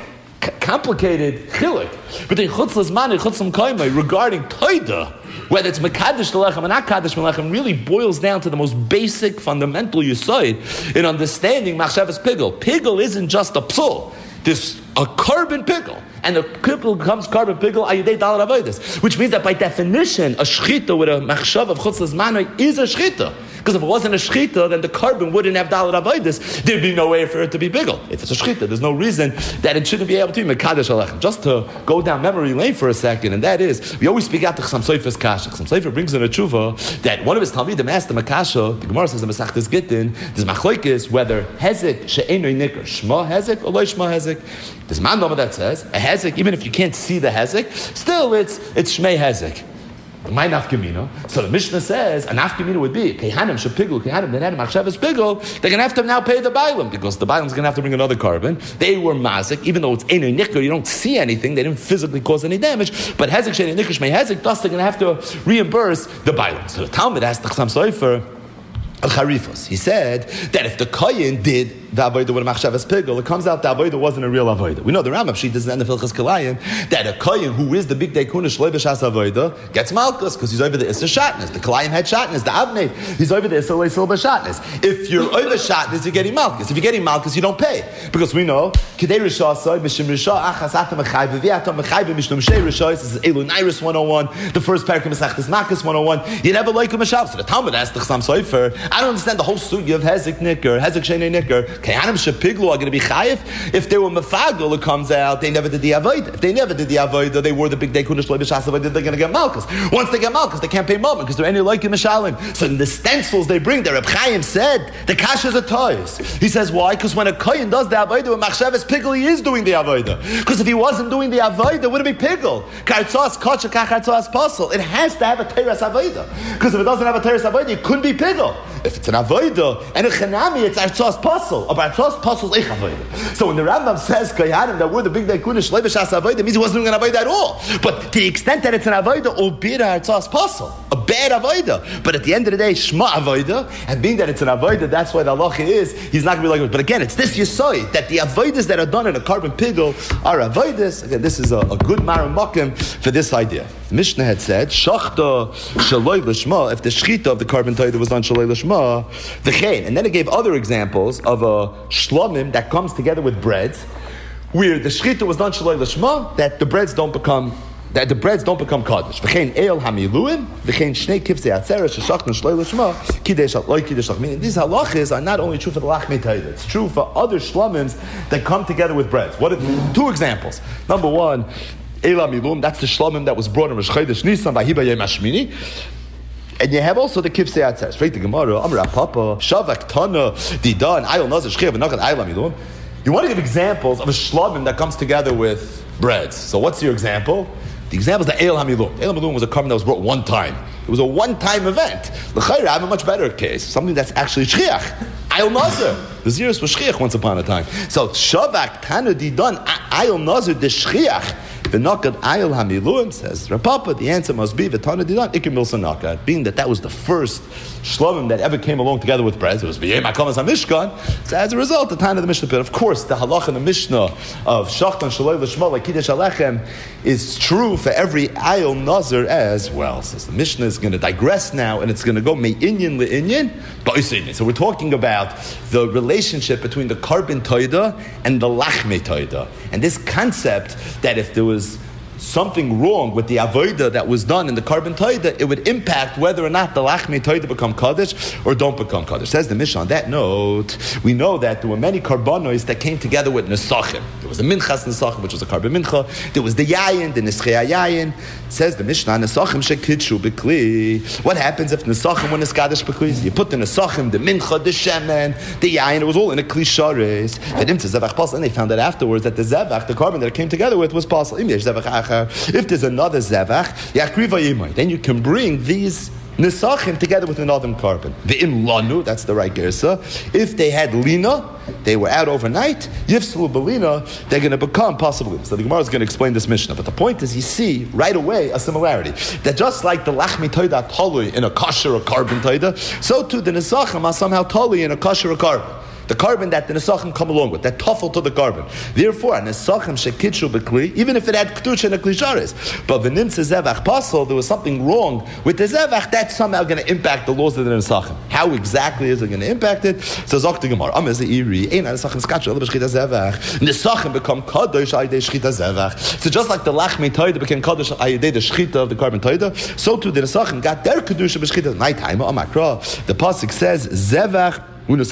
complicated chiluk between Chutz L'Zman and Chutz L'Kaimai regarding Toida, whether it's Mekadesh L'Lechem or not Kadesh L'Lechem, really boils down to the most basic, fundamental yisoid in understanding Machshavas Pigel. Pigel isn't just a psul. There's a carbon pigel. And the pigel becomes carbon pigel ayudei dalad avodas, which means that by definition, a shchita with a machshav of Chutz L'Zman is a shchita. Because if it wasn't a shchita, then the carbon wouldn't have dalad avodas. There'd be no way for it to be bigel. If it's a shchita, there's no reason that it shouldn't be able to be mekadesh alechem. Just to go down memory lane for a second, and that is, we always speak out to Chassam Sofer's kasha. Chassam Sofer brings in a tshuva that one of his talmidim asked him a kasha. The Gemara says in Masechtas Gittin, there's machlokes whether hezek she'enoi nikar shma hezek or lo shma hezek. There's man number that says a hezek, even if you can't see the hezek, still it's shmei hezek. My nafkamina. So the Mishnah says a nafkamina would be kehanim shepigul kehanim then machshavas pigul. They're going to have to now pay the bailam because the bailam's going to have to bring another carbon. They were mazik, even though it's enei nikar, you don't see anything. They didn't physically cause any damage. But hezek she'enei nikar shmei hezek, thus they're going to have to reimburse the bailam. So the Talmud asked the Chassam Sofer al-Charifos. He said that if the kohen did the avodah with a machshavas pigul, it comes out the avodah wasn't a real avodah. We know the Rambam Shita doesn't end the Filchas Kalayim that a kohen who is the big day kuna shloi b'shas avodah gets malchus because he's over the issa shatnez. The Kalayim had shatnez. The Avnei he's over the issa leisil b'shatnez. If you're over shatnez, you're getting malchus. If you're getting malchus, you don't pay because we know kidei rishah soy mishim rishah achas atam mechayv v'atam mechayv mishum shei rishah. This is Elu Nairis 101. The first parak of Masechtas Makkos 101. You never like a mashav. So the Talmud asked the Chassam Sofer, I don't understand the whole sugi of hezek nikar, hezek sheinei nikar. Kehanim shepiglu are going to be chayiv. If they were mefagel, it comes out they never did the avodah. If they never did the avodah, they were the big day kudash loy b'shas avodah. They're going to get malchus. Once they get malchus, they can't pay moment because they're any like in mishalim. So in the stencils they bring, the Reb Chaim said the kasha are toys. He says why? Because when a kohen does the avodah with machshavas pigel, he is doing the avodah. Because if he wasn't doing the avodah, it wouldn't be pigel. Kartzos kocha kach kartzos pasul. It has to have a teras avodah. Because if it doesn't have a teras avodah, it couldn't be pigel. If it's an avodah and a chanami, it's artzos pasul. Or artzos pasul is eich avodah. So when the Rambam says kayanim that we're the big day kudish lebeshas avodah, it means he wasn't doing an avodah at all. But to the extent that it's an avodah, albeit artzos pasul, a bad avodah. But at the end of the day, shma avodah, and being that it's an avodah, that's why the halacha is he's not going to be like. But again, it's this yisoid that the avodas that are done in a carbon pigel are avodas. Again, this is a good maramakim for this idea. The Mishnah had said shachta shaloi l'shma. If the shchita of the carbon toida was done shaloi l'shma, v'chein, and then it gave other examples of a shlomim that comes together with breads, where the shchita was done shaloi l'shma, that the breads don't become kaddish. V'chein el hamiluim, v'chein shnei kifzei atzera sheshachnu shaloi l'shma kiddush loy kiddush lach. Meaning these halachas are not only true for the lachmei toida; it's true for other shlomims that come together with breads. What? Two examples. Number one. Eila Milum, that's the shlomim that was brought in Rosh Chodesh Nisan by Hiba Yom Hashmini. And you have also the Kifsei Atzeret. Straight to Gemara, Amar Papa, Shavak Tana, Didan, Ayol Nazar Shchiv, and Nakat Eila Milum. You want to give examples of a shlomim that comes together with breads. So what's your example? The example is the Eil HaMilum. Eil HaMilum was a carbon that was brought one time. It was a one-time event. L'chayra, I have a much better case. Something that's actually shchiach. Ayol Nazar. The Zirus was shchiach once upon a time. So, Shavak Tana Didan, Ayol Nazar, the shchiach. The Nakat Ayol HaMilum says, Rapapa, the answer must be, V'tana Didan, Ikim Milsa Nakat. Being that was the first shlomim that ever came along together with bread. It was B'yei Makamas HaMishkan. So as a result, the time of the Mishnah Pit, of course, the halach in the Mishnah of Shachtan Shaloi L'Shma, like Kiddush Alechem, is true for every Ayol Nazar as well. So the Mishnah is going to digress now, and it's going to go Me'inyan Le'inyan, Ba'usinyan. So we're talking about the relationship between the carbon toida and the lachmei toida. And this concept that if there was something wrong with the avodah that was done in the carbon toida, it would impact whether or not the lachmei toida become kaddish or don't become kaddish. Says the Mishnah. On that note, we know that there were many karbanos that came together with nesachim. There was a minchas nesachim, which was a carbon mincha. There was the yayin, the nischei yayin. Says the Mishnah, nesachim shekidshu b'kli. What happens if nesachim were neskadish b'kli? You put the nesachim, the mincha, the shemen, the yayin. It was all in a kli shares. And they found out afterwards that the zevach, the carbon that it came together with, was possible. If there's another zevach, then you can bring these nesachim together with another carbon. Ve'im lanu, that's the right gersa. If they had lina, they were out overnight, yifsulu belina, they're going to become possible. So the Gemara is going to explain this Mishnah. But the point is, you see right away a similarity. That just like the lachmi toida talui in a kosher or carbon toida, so too the nesachim are somehow talui in a kosher or carbon. The carbon that the nesachim come along with, that tuffle to the carbon. Therefore, a nesachim shekidshu b'kli, even if it had kedusha and a kli sharis. But v'nimtze zevach pasol, there was something wrong with the zevach, that's somehow going to impact the laws of the nesachim. How exactly is it going to impact it? So zok the Gemara, iri, ein nesachim skatcha b'shchita zevach. Nesachim become kadosh ayidei shchita zevach. So just like the lachmi toida became kadosh ayidei the shchita of the carbon toida, so too the nesachim got their kedusha b'shchita nighttime. Amakra, the pasuk says zevach.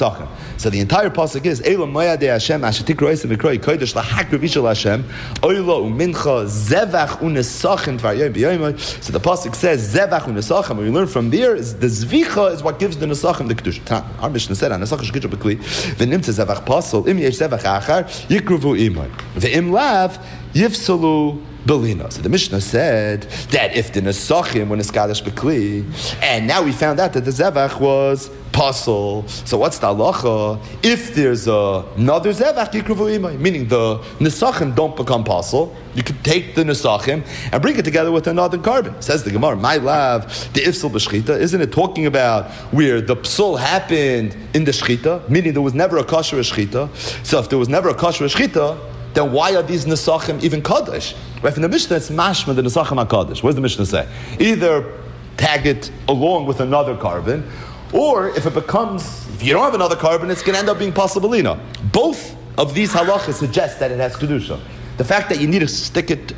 So the entire pasuk is Elam Maya de Hashem Ashetik Roisim Mikroi Kodesh Lahakriv Ishal Hashem Oilo Umincha Zevach Unesachim Tvaryoyim B'yoyim. So the pasuk says Zevach Unesachim. What you learn from there is the Zvicha is what gives the Nesachim the Kedusha. Our Mishnah said Nesachim Shekidusha B'kli V'nimtze Zevach Pasol Im Yesh Zevach Achar Yikruvu Imon V'im Lav Yifsalu Belina. So the Mishnah said that if the Nesachim were Neskadash B'kli, and now we found out that the Zevach was Pasol. So what's the halacha? If there's another Zevach, Yikruvu Imay, meaning the Nesachim don't become Pasol, you could take the Nesachim and bring it together with another carbon. Says the Gemara, my love, the Ifsul B'shchita, isn't it talking about where the Psul happened in the Shchita, meaning there was never a kosher Shchita? So if there was never a kosher Shchita, then why are these Nesachim even Kaddish? Right, from the Mishnah, it's mashma the Nesachim HaKadosh. What does the Mishnah say? Either tag it along with another carbon, or if it becomes, if you don't have another carbon, it's going to end up being pasabalina. Both of these halachas suggest that it has kedusha. The fact that you need to stick it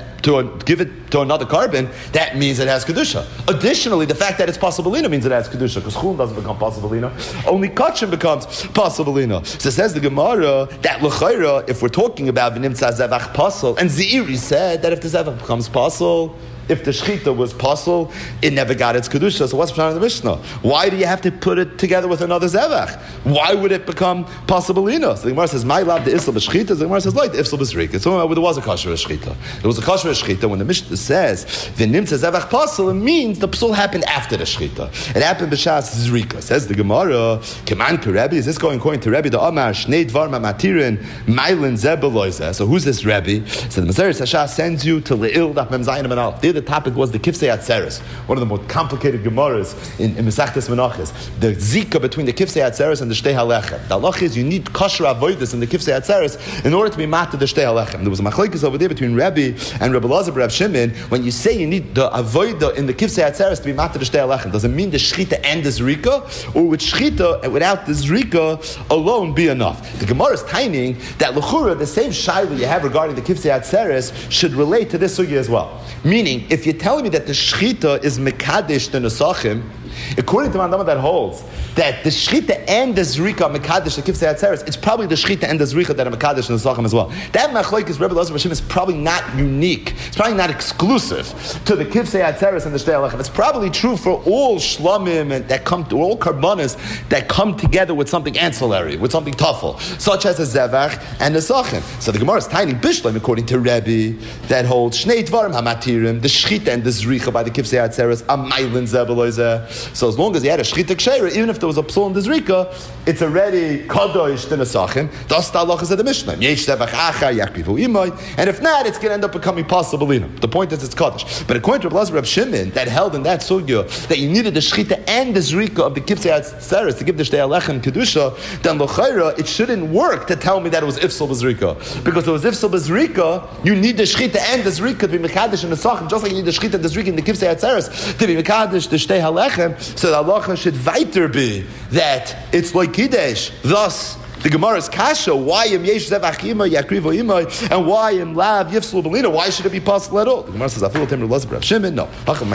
give it to another carbon, that means it has kedusha. Additionally, the fact that it's pasabalina means it has kedusha, because chulin doesn't become pasabalina. Only kachim becomes pasabalina. So says the Gemara that l'chayra, if we're talking about v'nimtza zevach pasal, and Zeiri said that if the zevach becomes pasal, if the shchita was pasal, it never got its kedusha. So what's the the Mishnah? Why do you have to put it together with another zevach? Why would it become pasabalina? So the Gemara says, "My love, the isla b'shchita." The Gemara says, "Like the isla b'zrika." So there was a kosher shchita. There was a kosher shchita. When the Mishnah says v'nimtza zevach pasal, it means the psul happened after the shchita. It happened b'shas zrika. Says the Gemara, "Keman Rebbe." Is this going according to Rebbe? The Amar Shnei Dvar Matirin Mailin Zebeloiza. So who's this Rebbe? So the Maseres Hashah sends you to Leil Daf Mem Zayin and Al. The topic was the Kifsei Atzeres, one of the most complicated Gemaras in Mesachtes Menachos. The zika between the Kifsei Atzeres and the Shtei Halechem. The halacha is you need kosher avodas in the Kifsei Atzeres in order to be mat to the Shtei Halechem. There was a machlokes over there between Rabbi and Rabbi Elazar Rabbi Shimon. When you say you need the avodah in the Kifsei Atzeres to be mat to the Shtei Halechem, does it mean the Shchita and the Zrika, or would Shchita without the Zrika alone be enough? The Gemara is timing that l'chura, the same shayla you have regarding the Kifsei Atzeres should relate to this sugya as well. Meaning, if you're telling me that the shchita is mekadesh the nesachim, according to Mandama that holds that the shchita and the zrika mekadesh the kifsei atzeres, it's probably the shchita and the zrika that are mekadesh the nesachim as well. That machlokes Rebbe Elazar Bashim is probably not unique. It's probably not exclusive to the kifsei atzeres and the shtei halechem. It's probably true for all shlamim and that come to all karbanas that come together with something ancillary, with something tafel, such as a zevach and a sachin. So the Gemara is tiny bishlam according to Rebbe that holds shnei dvarim hamatirim, the shchita and the zrika by the kifsei atzeres amaylin zebeloize. So as long as you had a shchita kshera, even if there was a psul in the zrika, it's already kadosh to nesachim. That's the halachas of the Mishnah. Yesh zevach achar yakrivu imay, and if not, it's going to end up becoming pasabalina. The point is it's kadosh. But according to Rabbi Elazar Reb Shimon, that held in that sugya that you needed the shchita and the zrika of the kifsei atzeres to give the shtei halechem kedusha, then l'chayra it shouldn't work to tell me that it was ifsul b'zrika, because it was ifsul b'zrika. You need the shchita and the zrika to be mekadesh in the nesachim, just like you need the shchita and the zrika in the kifsei atzeres to be mekadesh the shtei halechem. So the halacha should weiter be that it's like kiddush. Thus, the Gemara's kasha, why am yesh zevach imay yakrivo imay, and why am lav yifsul belina? Why should it be possible at all? The Gemara says, "I feel the temper of Rav Shimon." No,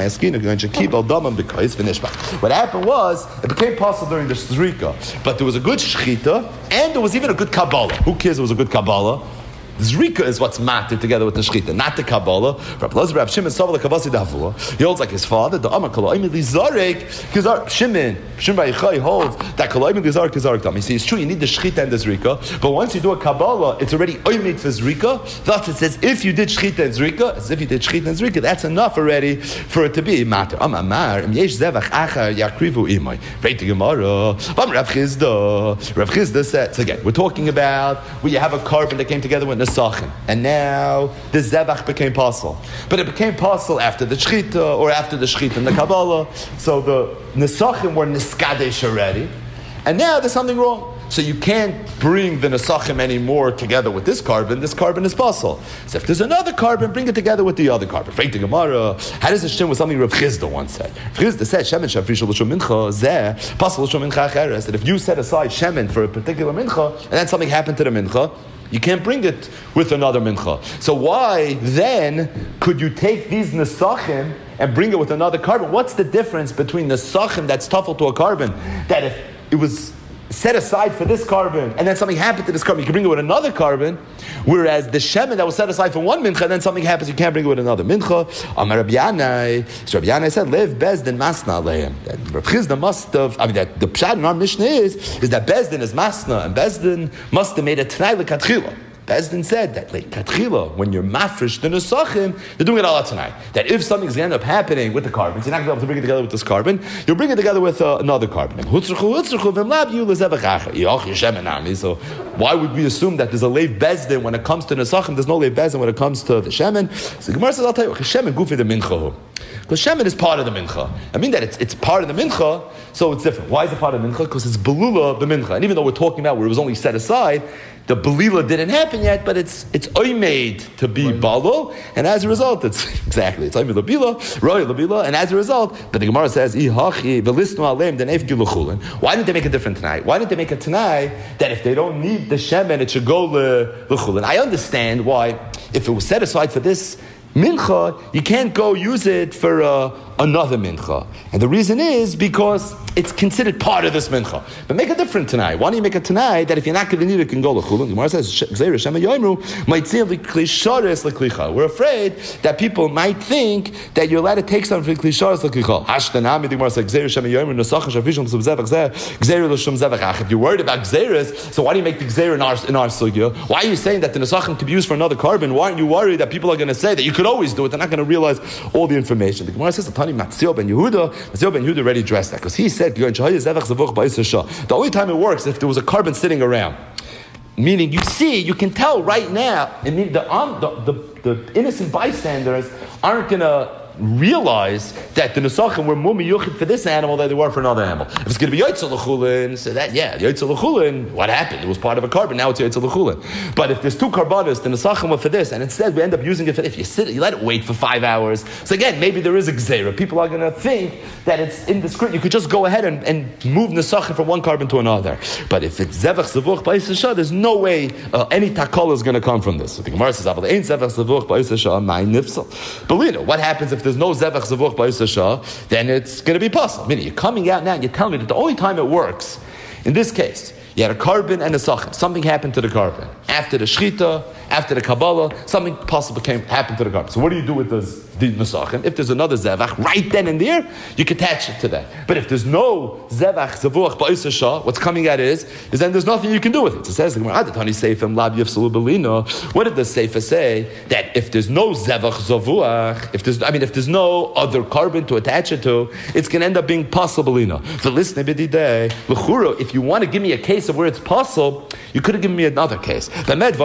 what happened was it became possible during the zrika, but there was a good shchita and there was even a good kabbalah. Who cares? It was a good kabbalah. The Zrika is what's matter together with the Shechita, not the Kabbalah. Rab Shimon he holds like his father. The Amar Kalaim Lizarek Kizar Shimon Bar Yochai holds that Kalaim Lizarek Kizarek Dam. You see, it's true. You need the Shechita and the Zrika, but once you do a Kabbalah, it's already oimid for Zrika. Thus, it says if you did Shechita and Zrika, as if you did Shechita and Zrika, that's enough already for it to be matter. Amar Yesh Zevach Achar Yakrivu Imay. Right to Gemara. Rav Chizda said. So again, we're talking about where you have a carbon that came together with Nesachim, and now the Zevach became possible. But it became possible after the Shechita, or after the Shechita and the Kabbalah. So the Nesachim were Niskadesh already, and now there's something wrong. So you can't bring the Nesachim anymore together with this carbon is possible. So if there's another carbon, bring it together with the other carbon. How does it stem with something Rav Chizda once said? Rav Chizda said, Shemen shafrish l'shum mincha zeh, possible l'shum mincha acheres, that if you set aside Shemen for a particular mincha, and then something happened to the mincha, you can't bring it with another mincha. So why then could you take these Nesachim and bring it with another carbon? What's the difference between Nesachim that's tuffle to a carbon, that if it was set aside for this carbon, and then something happened to this carbon, you can bring it with another carbon, whereas the shemen that was set aside for one mincha, and then something happens, you can't bring it with another mincha. Amar Rabbi Yanai, so Rabbi Yanai said, Lev Bezdin Masna Aleim. Rav Chizda must have, that the pshat in our Mishnah is that Bezdin is Masna, and Bezdin must have made a Tanai L'Katchila. Bezdin said that like Katchila, when you're mafresh the Nesachim, they're doing it all tonight. That if something's going to end up happening with the carbons, you're not going to be able to bring it together with this carbon, you'll bring it together with another carbon. So why would we assume that there's a leiv Bezdin when it comes to Nesachim? There's no leiv Bezdin when it comes to the Shemen. So the Gemara says, I'll tell you, Shemen gufi the mincha. Because Shemen is part of the mincha. I mean that it's part of the mincha, so it's different. Why is it part of the mincha? Because it's belula the mincha. And even though we're talking about where it was only set aside, the belila didn't happen yet, but it's oimed to be balul, and as a result, it's oimed labila, roy labila, and as a result, but the Gemara says, why didn't they make a different tonight? Why didn't they make a tonight that if they don't need the shemen, it should go l'chulin? I understand why, if it was set aside for this mincha, you can't go use it for another mincha. And the reason is because it's considered part of this mincha. But make a different tonight. Why don't you make a tonight that if you're not going to need it, it can go l'chulin? The Gemara says, we're afraid that people might think that you're allowed to take something for klisharis l'klicha. Hashtanami, the Gemara says, if you're worried about gzeres, so why do you make the gzer in our sugya? Why are you saying that the nesachim could be used for another carbon? Why aren't you worried that people are going to say that you could always do it? They're not going to realize all the information. The Gemara says, Matzio ben Yehuda already addressed that, because he said the only time it works is if there was a carbon sitting around. Meaning, you can tell right now. I mean, the innocent bystanders aren't going to realize that the Nesachim were more miyuchid for this animal than they were for another animal. If it's going to be Yotzei L'chulin, so that, Yotzei L'chulin, what happened? It was part of a carbon, now it's Yotzei L'chulin. But if there's two carbonas, the Nesachim were for this, and instead we end up using it for, if you let it wait for 5 hours, so again, maybe there is a gzeira. People are going to think that it's indiscreet. You could just go ahead and move Nesachim from one carbon to another. But if it's Zevach Zavuch Ba'is Hasha, there's no way any takol is going to come from this. So the Gemara says, Aval Ein Zevach Zavuch Ba'is Hasha, Ma'in Nifsal. But what happens if there's no Zevach Zavuch Ba'is Hasha, then it's going to be possible. Meaning, you're coming out now and you're telling me that the only time it works, in this case, you had a carbon and a sachin. Something happened to the carbon. After the shchita, after the Kabbalah, something possible happened to the carbon. So what do you do with the nesachim? If there's another zevach, right then and there, you can attach it to that. But if there's no zevach, zavuach, ba'is hasha, what's coming out is then there's nothing you can do with it. So it says, what did the Seifa say? That if there's no zevach, zavuach, if there's no other carbon to attach it to, it's going to end up being possible. If you want to give me a case of where it's possible, you could have given me another case. What was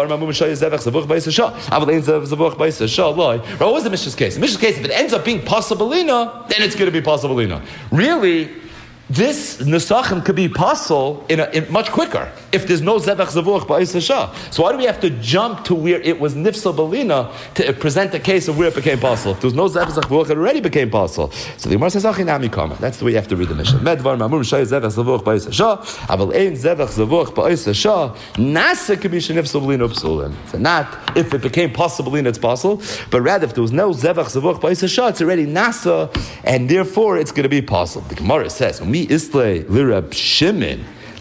the Mishnah's case? The Mishnah's case, if it ends up being possibilina, then it's going to be possibilina. Really, this nesachim could be possible in much quicker if there's no zevach zavuach ba'is hasha. So why do we have to jump to where it was nifsal balina to present a case of where it became possible? If there was no zevach zavuach, it already became possible. So the Gemara says, "Achinami kama." That's the way you have to read the Mishnah. Medvar mamur shay zevach zavuach ba'is hasha, aval ein zevach zavuach ba'is hasha. Nasa kibisha nifsal balina psulim. So not if it became possible balina, it's possible, but rather if there was no zevach zavuach ba'is hasha, it's already nasa, and therefore it's going to be possible. The Gemara says, Islay lirab Shimon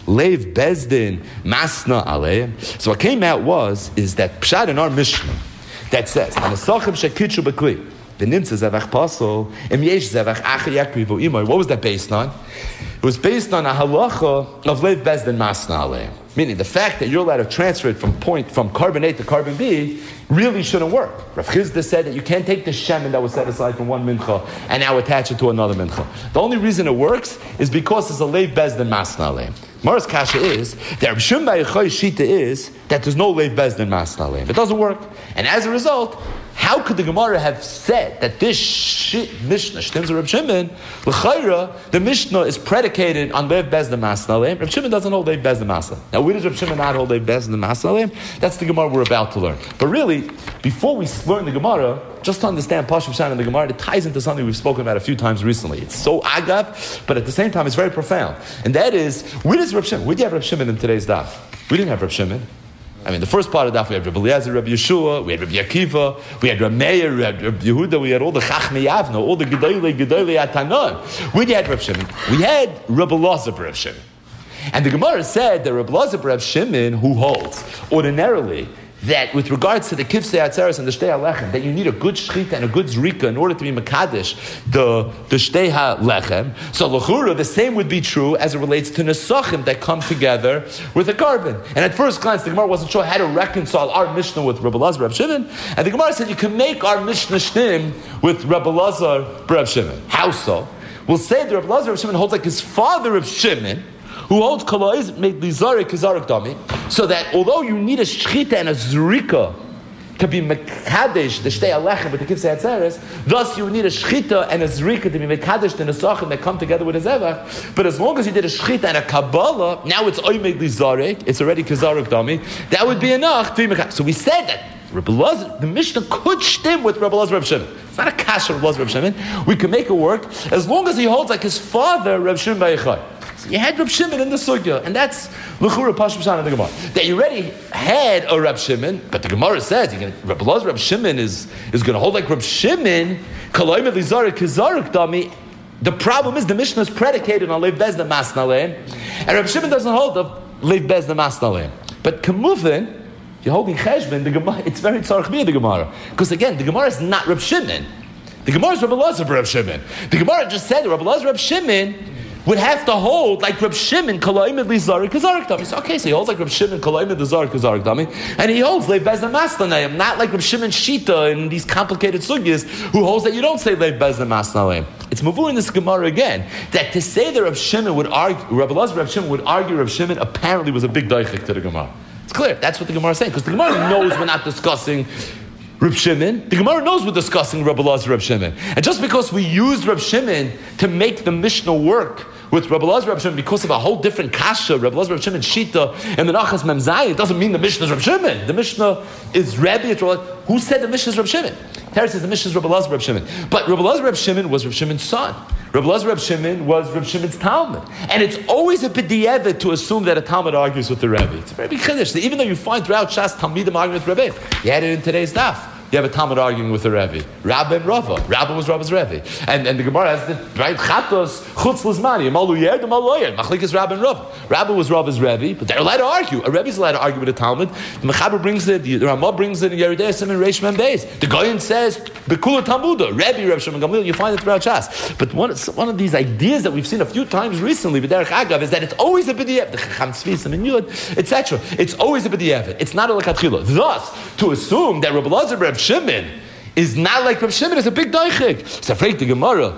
Leiv Bezdin Masna Aleim. So what came out is that Pshat in our Mishnah that says, Anasachim Shekitchu B'Kli, the Nimtza Zevach Pasol, Im Yesh Zevach Acha Yakri V'Imoy. What was that based on? It was based on a halacha of Leiv Bezdin Masna Aleim. Meaning the fact that you're allowed to transfer it from carbon A to carbon B really shouldn't work. Rav Chizda said that you can't take the shemen that was set aside from one mincha and now attach it to another mincha. The only reason it works is because it's a leiv bezdin masna aleim. Maras kasha is that Rav Shimon bar Yochai shita is that there's no leiv bezdin masna aleim. It doesn't work, and as a result, how could the Gemara have said that this Mishnah, Shtim's Rav Shimon, l'chayra, the Mishnah is predicated on leiv bezdin masna aleim? Rav Shimon doesn't hold leiv bezdin masna. Now, where does Rav Shimon not hold leiv bezdin masna aleim? That's the Gemara we're about to learn. But really, before we learn the Gemara, just to understand Pashim Shan and the Gemara, it ties into something we've spoken about a few times recently. It's so agav, but at the same time, it's very profound. And that is, where does Rav Shimon? Where do you have Rav Shimon in today's daf? We didn't have Rav Shimon. I mean, the first part of the daf, we had Rabbi Eliezer, Rabbi Yeshua, we had Rabbi Akiva, we had Rabbi Meir, we had Rabbi Yehuda, we had all the Chachmei Yavna, all the Gedolei Atanon. Where do you have Rav Shimon? We had Rabbi Elazar Rav Shimon. And the Gemara said that Rabbi Elazar Rav Shimon, who holds ordinarily that with regards to the kifsei atzeres and the shtei halechem, that you need a good shchita and a good zrika in order to be mekadesh the shtei halechem. So l'chura, the same would be true as it relates to nesachim that come together with a carbon. And at first glance, the Gemara wasn't sure how to reconcile our Mishnah with Rabbi Elazar Rav Shimon. And the Gemara said you can make our Mishnah shtim with Rabbi Elazar Rav Shimon. How so? We'll say that Rabbi Elazar Rav Shimon holds like his father Rav Shimon, who holds koloiz made lizarek kizarek dami, so that although you need a shchita and a zrika to be mekadesh the shtei alechem with the kivsei atzeres, thus you need a shchita and a zrika to be mekadesh the nesachim that come together with a zevach. But as long as you did a shchita and a kabbalah, now it's oimeg lizarek, it's already kizarek dami. That would be enough to be mekadesh. So we said that Rabbi Elazar, the Mishnah could stim with Rabbi Elazar Rav Shimon. It's not a kasha Rabbi Elazar Rav Shimon. We can make it work as long as he holds like his father Rav Shimon bar Yochai. So you had Rav Shimon in the sugya, and that's l'chura pashim shan in the Gemara. That you already had a Rav Shimon, but the Gemara says Rabbi Elazar Rav Shimon is going to hold like Rav Shimon. Kaloim lizarik kizarik dami. The problem is the Mishnah is predicated on leiv bezdin masna aleim, and Rav Shimon doesn't hold the leiv bezdin masna aleim. But kamufin, if you're holding cheshbon, the Gemara, it's very tzarich the Gemara, because again the Gemara is not Rav Shimon. The Gemara is Rabbi Elazar Rav Shimon. The Gemara just said that Rabbi Elazar Rav Shimon would have to hold like Reb Shimon kalaim lizarik kazarik dami. So okay, so he holds like Reb Shimon kalaim lizarik kazarik dami, and he holds leiv bezdin masna, not like Reb Shimon shita in these complicated sugyas who holds that you don't say leiv bezdin masna. It's mavur in this Gemara again that to say that Reb Shimon would argue, Rabbi Elazar Reb Shimon would argue Reb Shimon apparently was a big daichik to the Gemara. It's clear. That's what the Gemara is saying, because the Gemara knows we're not discussing Reb Shimon. The Gemara knows we're discussing Rabbi Elazar Reb Shimon. And just because we used Reb Shimon to make the Mishnah work with Rabbi Elazar Reb Shimon because of a whole different kasha, Rabbi Elazar Reb Shimon Shita and Menachas Memzai, it doesn't mean the Mishnah is Reb Shimon. The Mishnah is Rabbi. Who said the Mishnah is Reb Shimon? Terry says the Mishnah is Rabbi Elazar Reb Shimon. But Rabbi Elazar Reb Shimon was Reb Shimon's son. Rabbi Elazar Reb Shimon was Reb Shimon's Talmud. And it's always a b'diavad to assume that a Talmud argues with the Rebbe. It's a very big chiddush. Even though you find throughout Shas Talmidim arguing with Rebbe, you had it in today's daf. You have a Talmud arguing with the Rebbe. Rabbi and Rava. Rabbi was Rabbi's Rebbe. And the Gemara has the right chatos chutz l'zmani. Malu yerd, malu yerd. Machlikas Rabbi and Rava. Rabbi was Rava's Rebbe, but they're allowed to argue. A Rebbe's allowed to argue with a Talmud. The Mechaber brings it, the Ramah brings it in Yeridei Sim and Reish Mem Beis. The Goyen says, Bekula Talmuda, Rebbe, Reb Shimon Gamliel. You find it throughout Shas. But one of these ideas that we've seen a few times recently, B'derech Agav, is that it's always a b'diavad. The Chacham Tzvi, Siman Yud, etc. It's always a b'diavad. It's not a lekatchila. Thus, to assume that Rabbi Elazar Reb Shimon is not like Reb Shimon is a big daichik. So afraid the Gemara,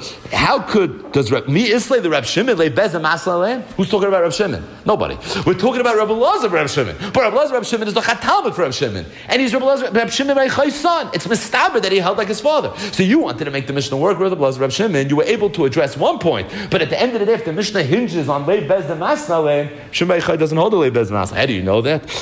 does Mi Islay the Reb Shimon lay bezem asla? Who's talking about Reb Shimon? Nobody. We're talking about Rabbi Elazar Reb Shimon. But Rabbi Elazar Reb Shimon is the Talmud for Reb Shimon, and he's Reb Shimon Bar Yochai's son. It's mistaber that he held like his father. So you wanted to make the Mishnah work with Rabbi Elazar Reb Shimon. You were able to address one point, but at the end of the day, if the Mishnah hinges on lay bezem asla, Shimon Bar Yochai doesn't hold the lay bezem asla. How do you know that?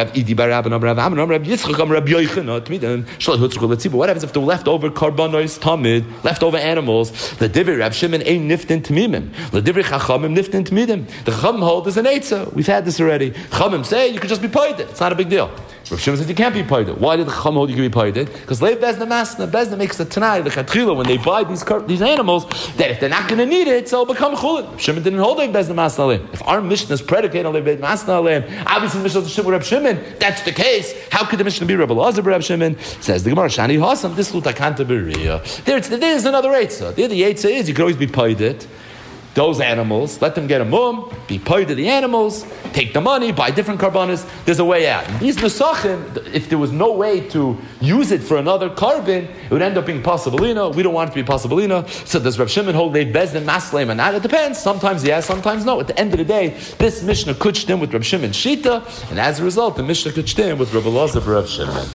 What happens if the leftover karbanos tamid, leftover animals, the divrei Rav Shimon ain't niftin t'mimim, the divrei chachamim niftin t'midim. The chachamim hold is an eitzah. We've had this already. Chachamim say you could just be paid it. It's not a big deal. Rav Shimon says you can't be paid. Why did the Chacham hold you can be paid? Because Leiv Bezna Masna, Bezna makes a Tanai, the Chatchila, when they buy these animals, that if they're not going to need it, so it'll become Chulin. Rav Shimon didn't hold Leiv Bezna Masna Aleim. If our Mishnah is predicated on Leiv Bezna Masna Aleim, obviously the Mishnah is with Rav Shimon. That's the case. How could the Mishnah be Rabbi Elazar Rav Shimon? Says the Gemara, Shani Hasam, this Lutakanta Beriya. There's another Eitzah. The other Eitzah is you could always be paid it. Those animals, let them get a mum, be paid to the animals, take the money, buy different karbanas. There's a way out. These nesachim, if there was no way to use it for another carbon, it would end up being pasabalina. We don't want it to be pasabalina. So does Rav Shimon hold they bezdin masleim and not? It depends. Sometimes yes, sometimes no. At the end of the day, this Mishnah could stem with Rav Shimon Shita, and as a result, the Mishnah could stem with Rav Elazar Rav Shimon.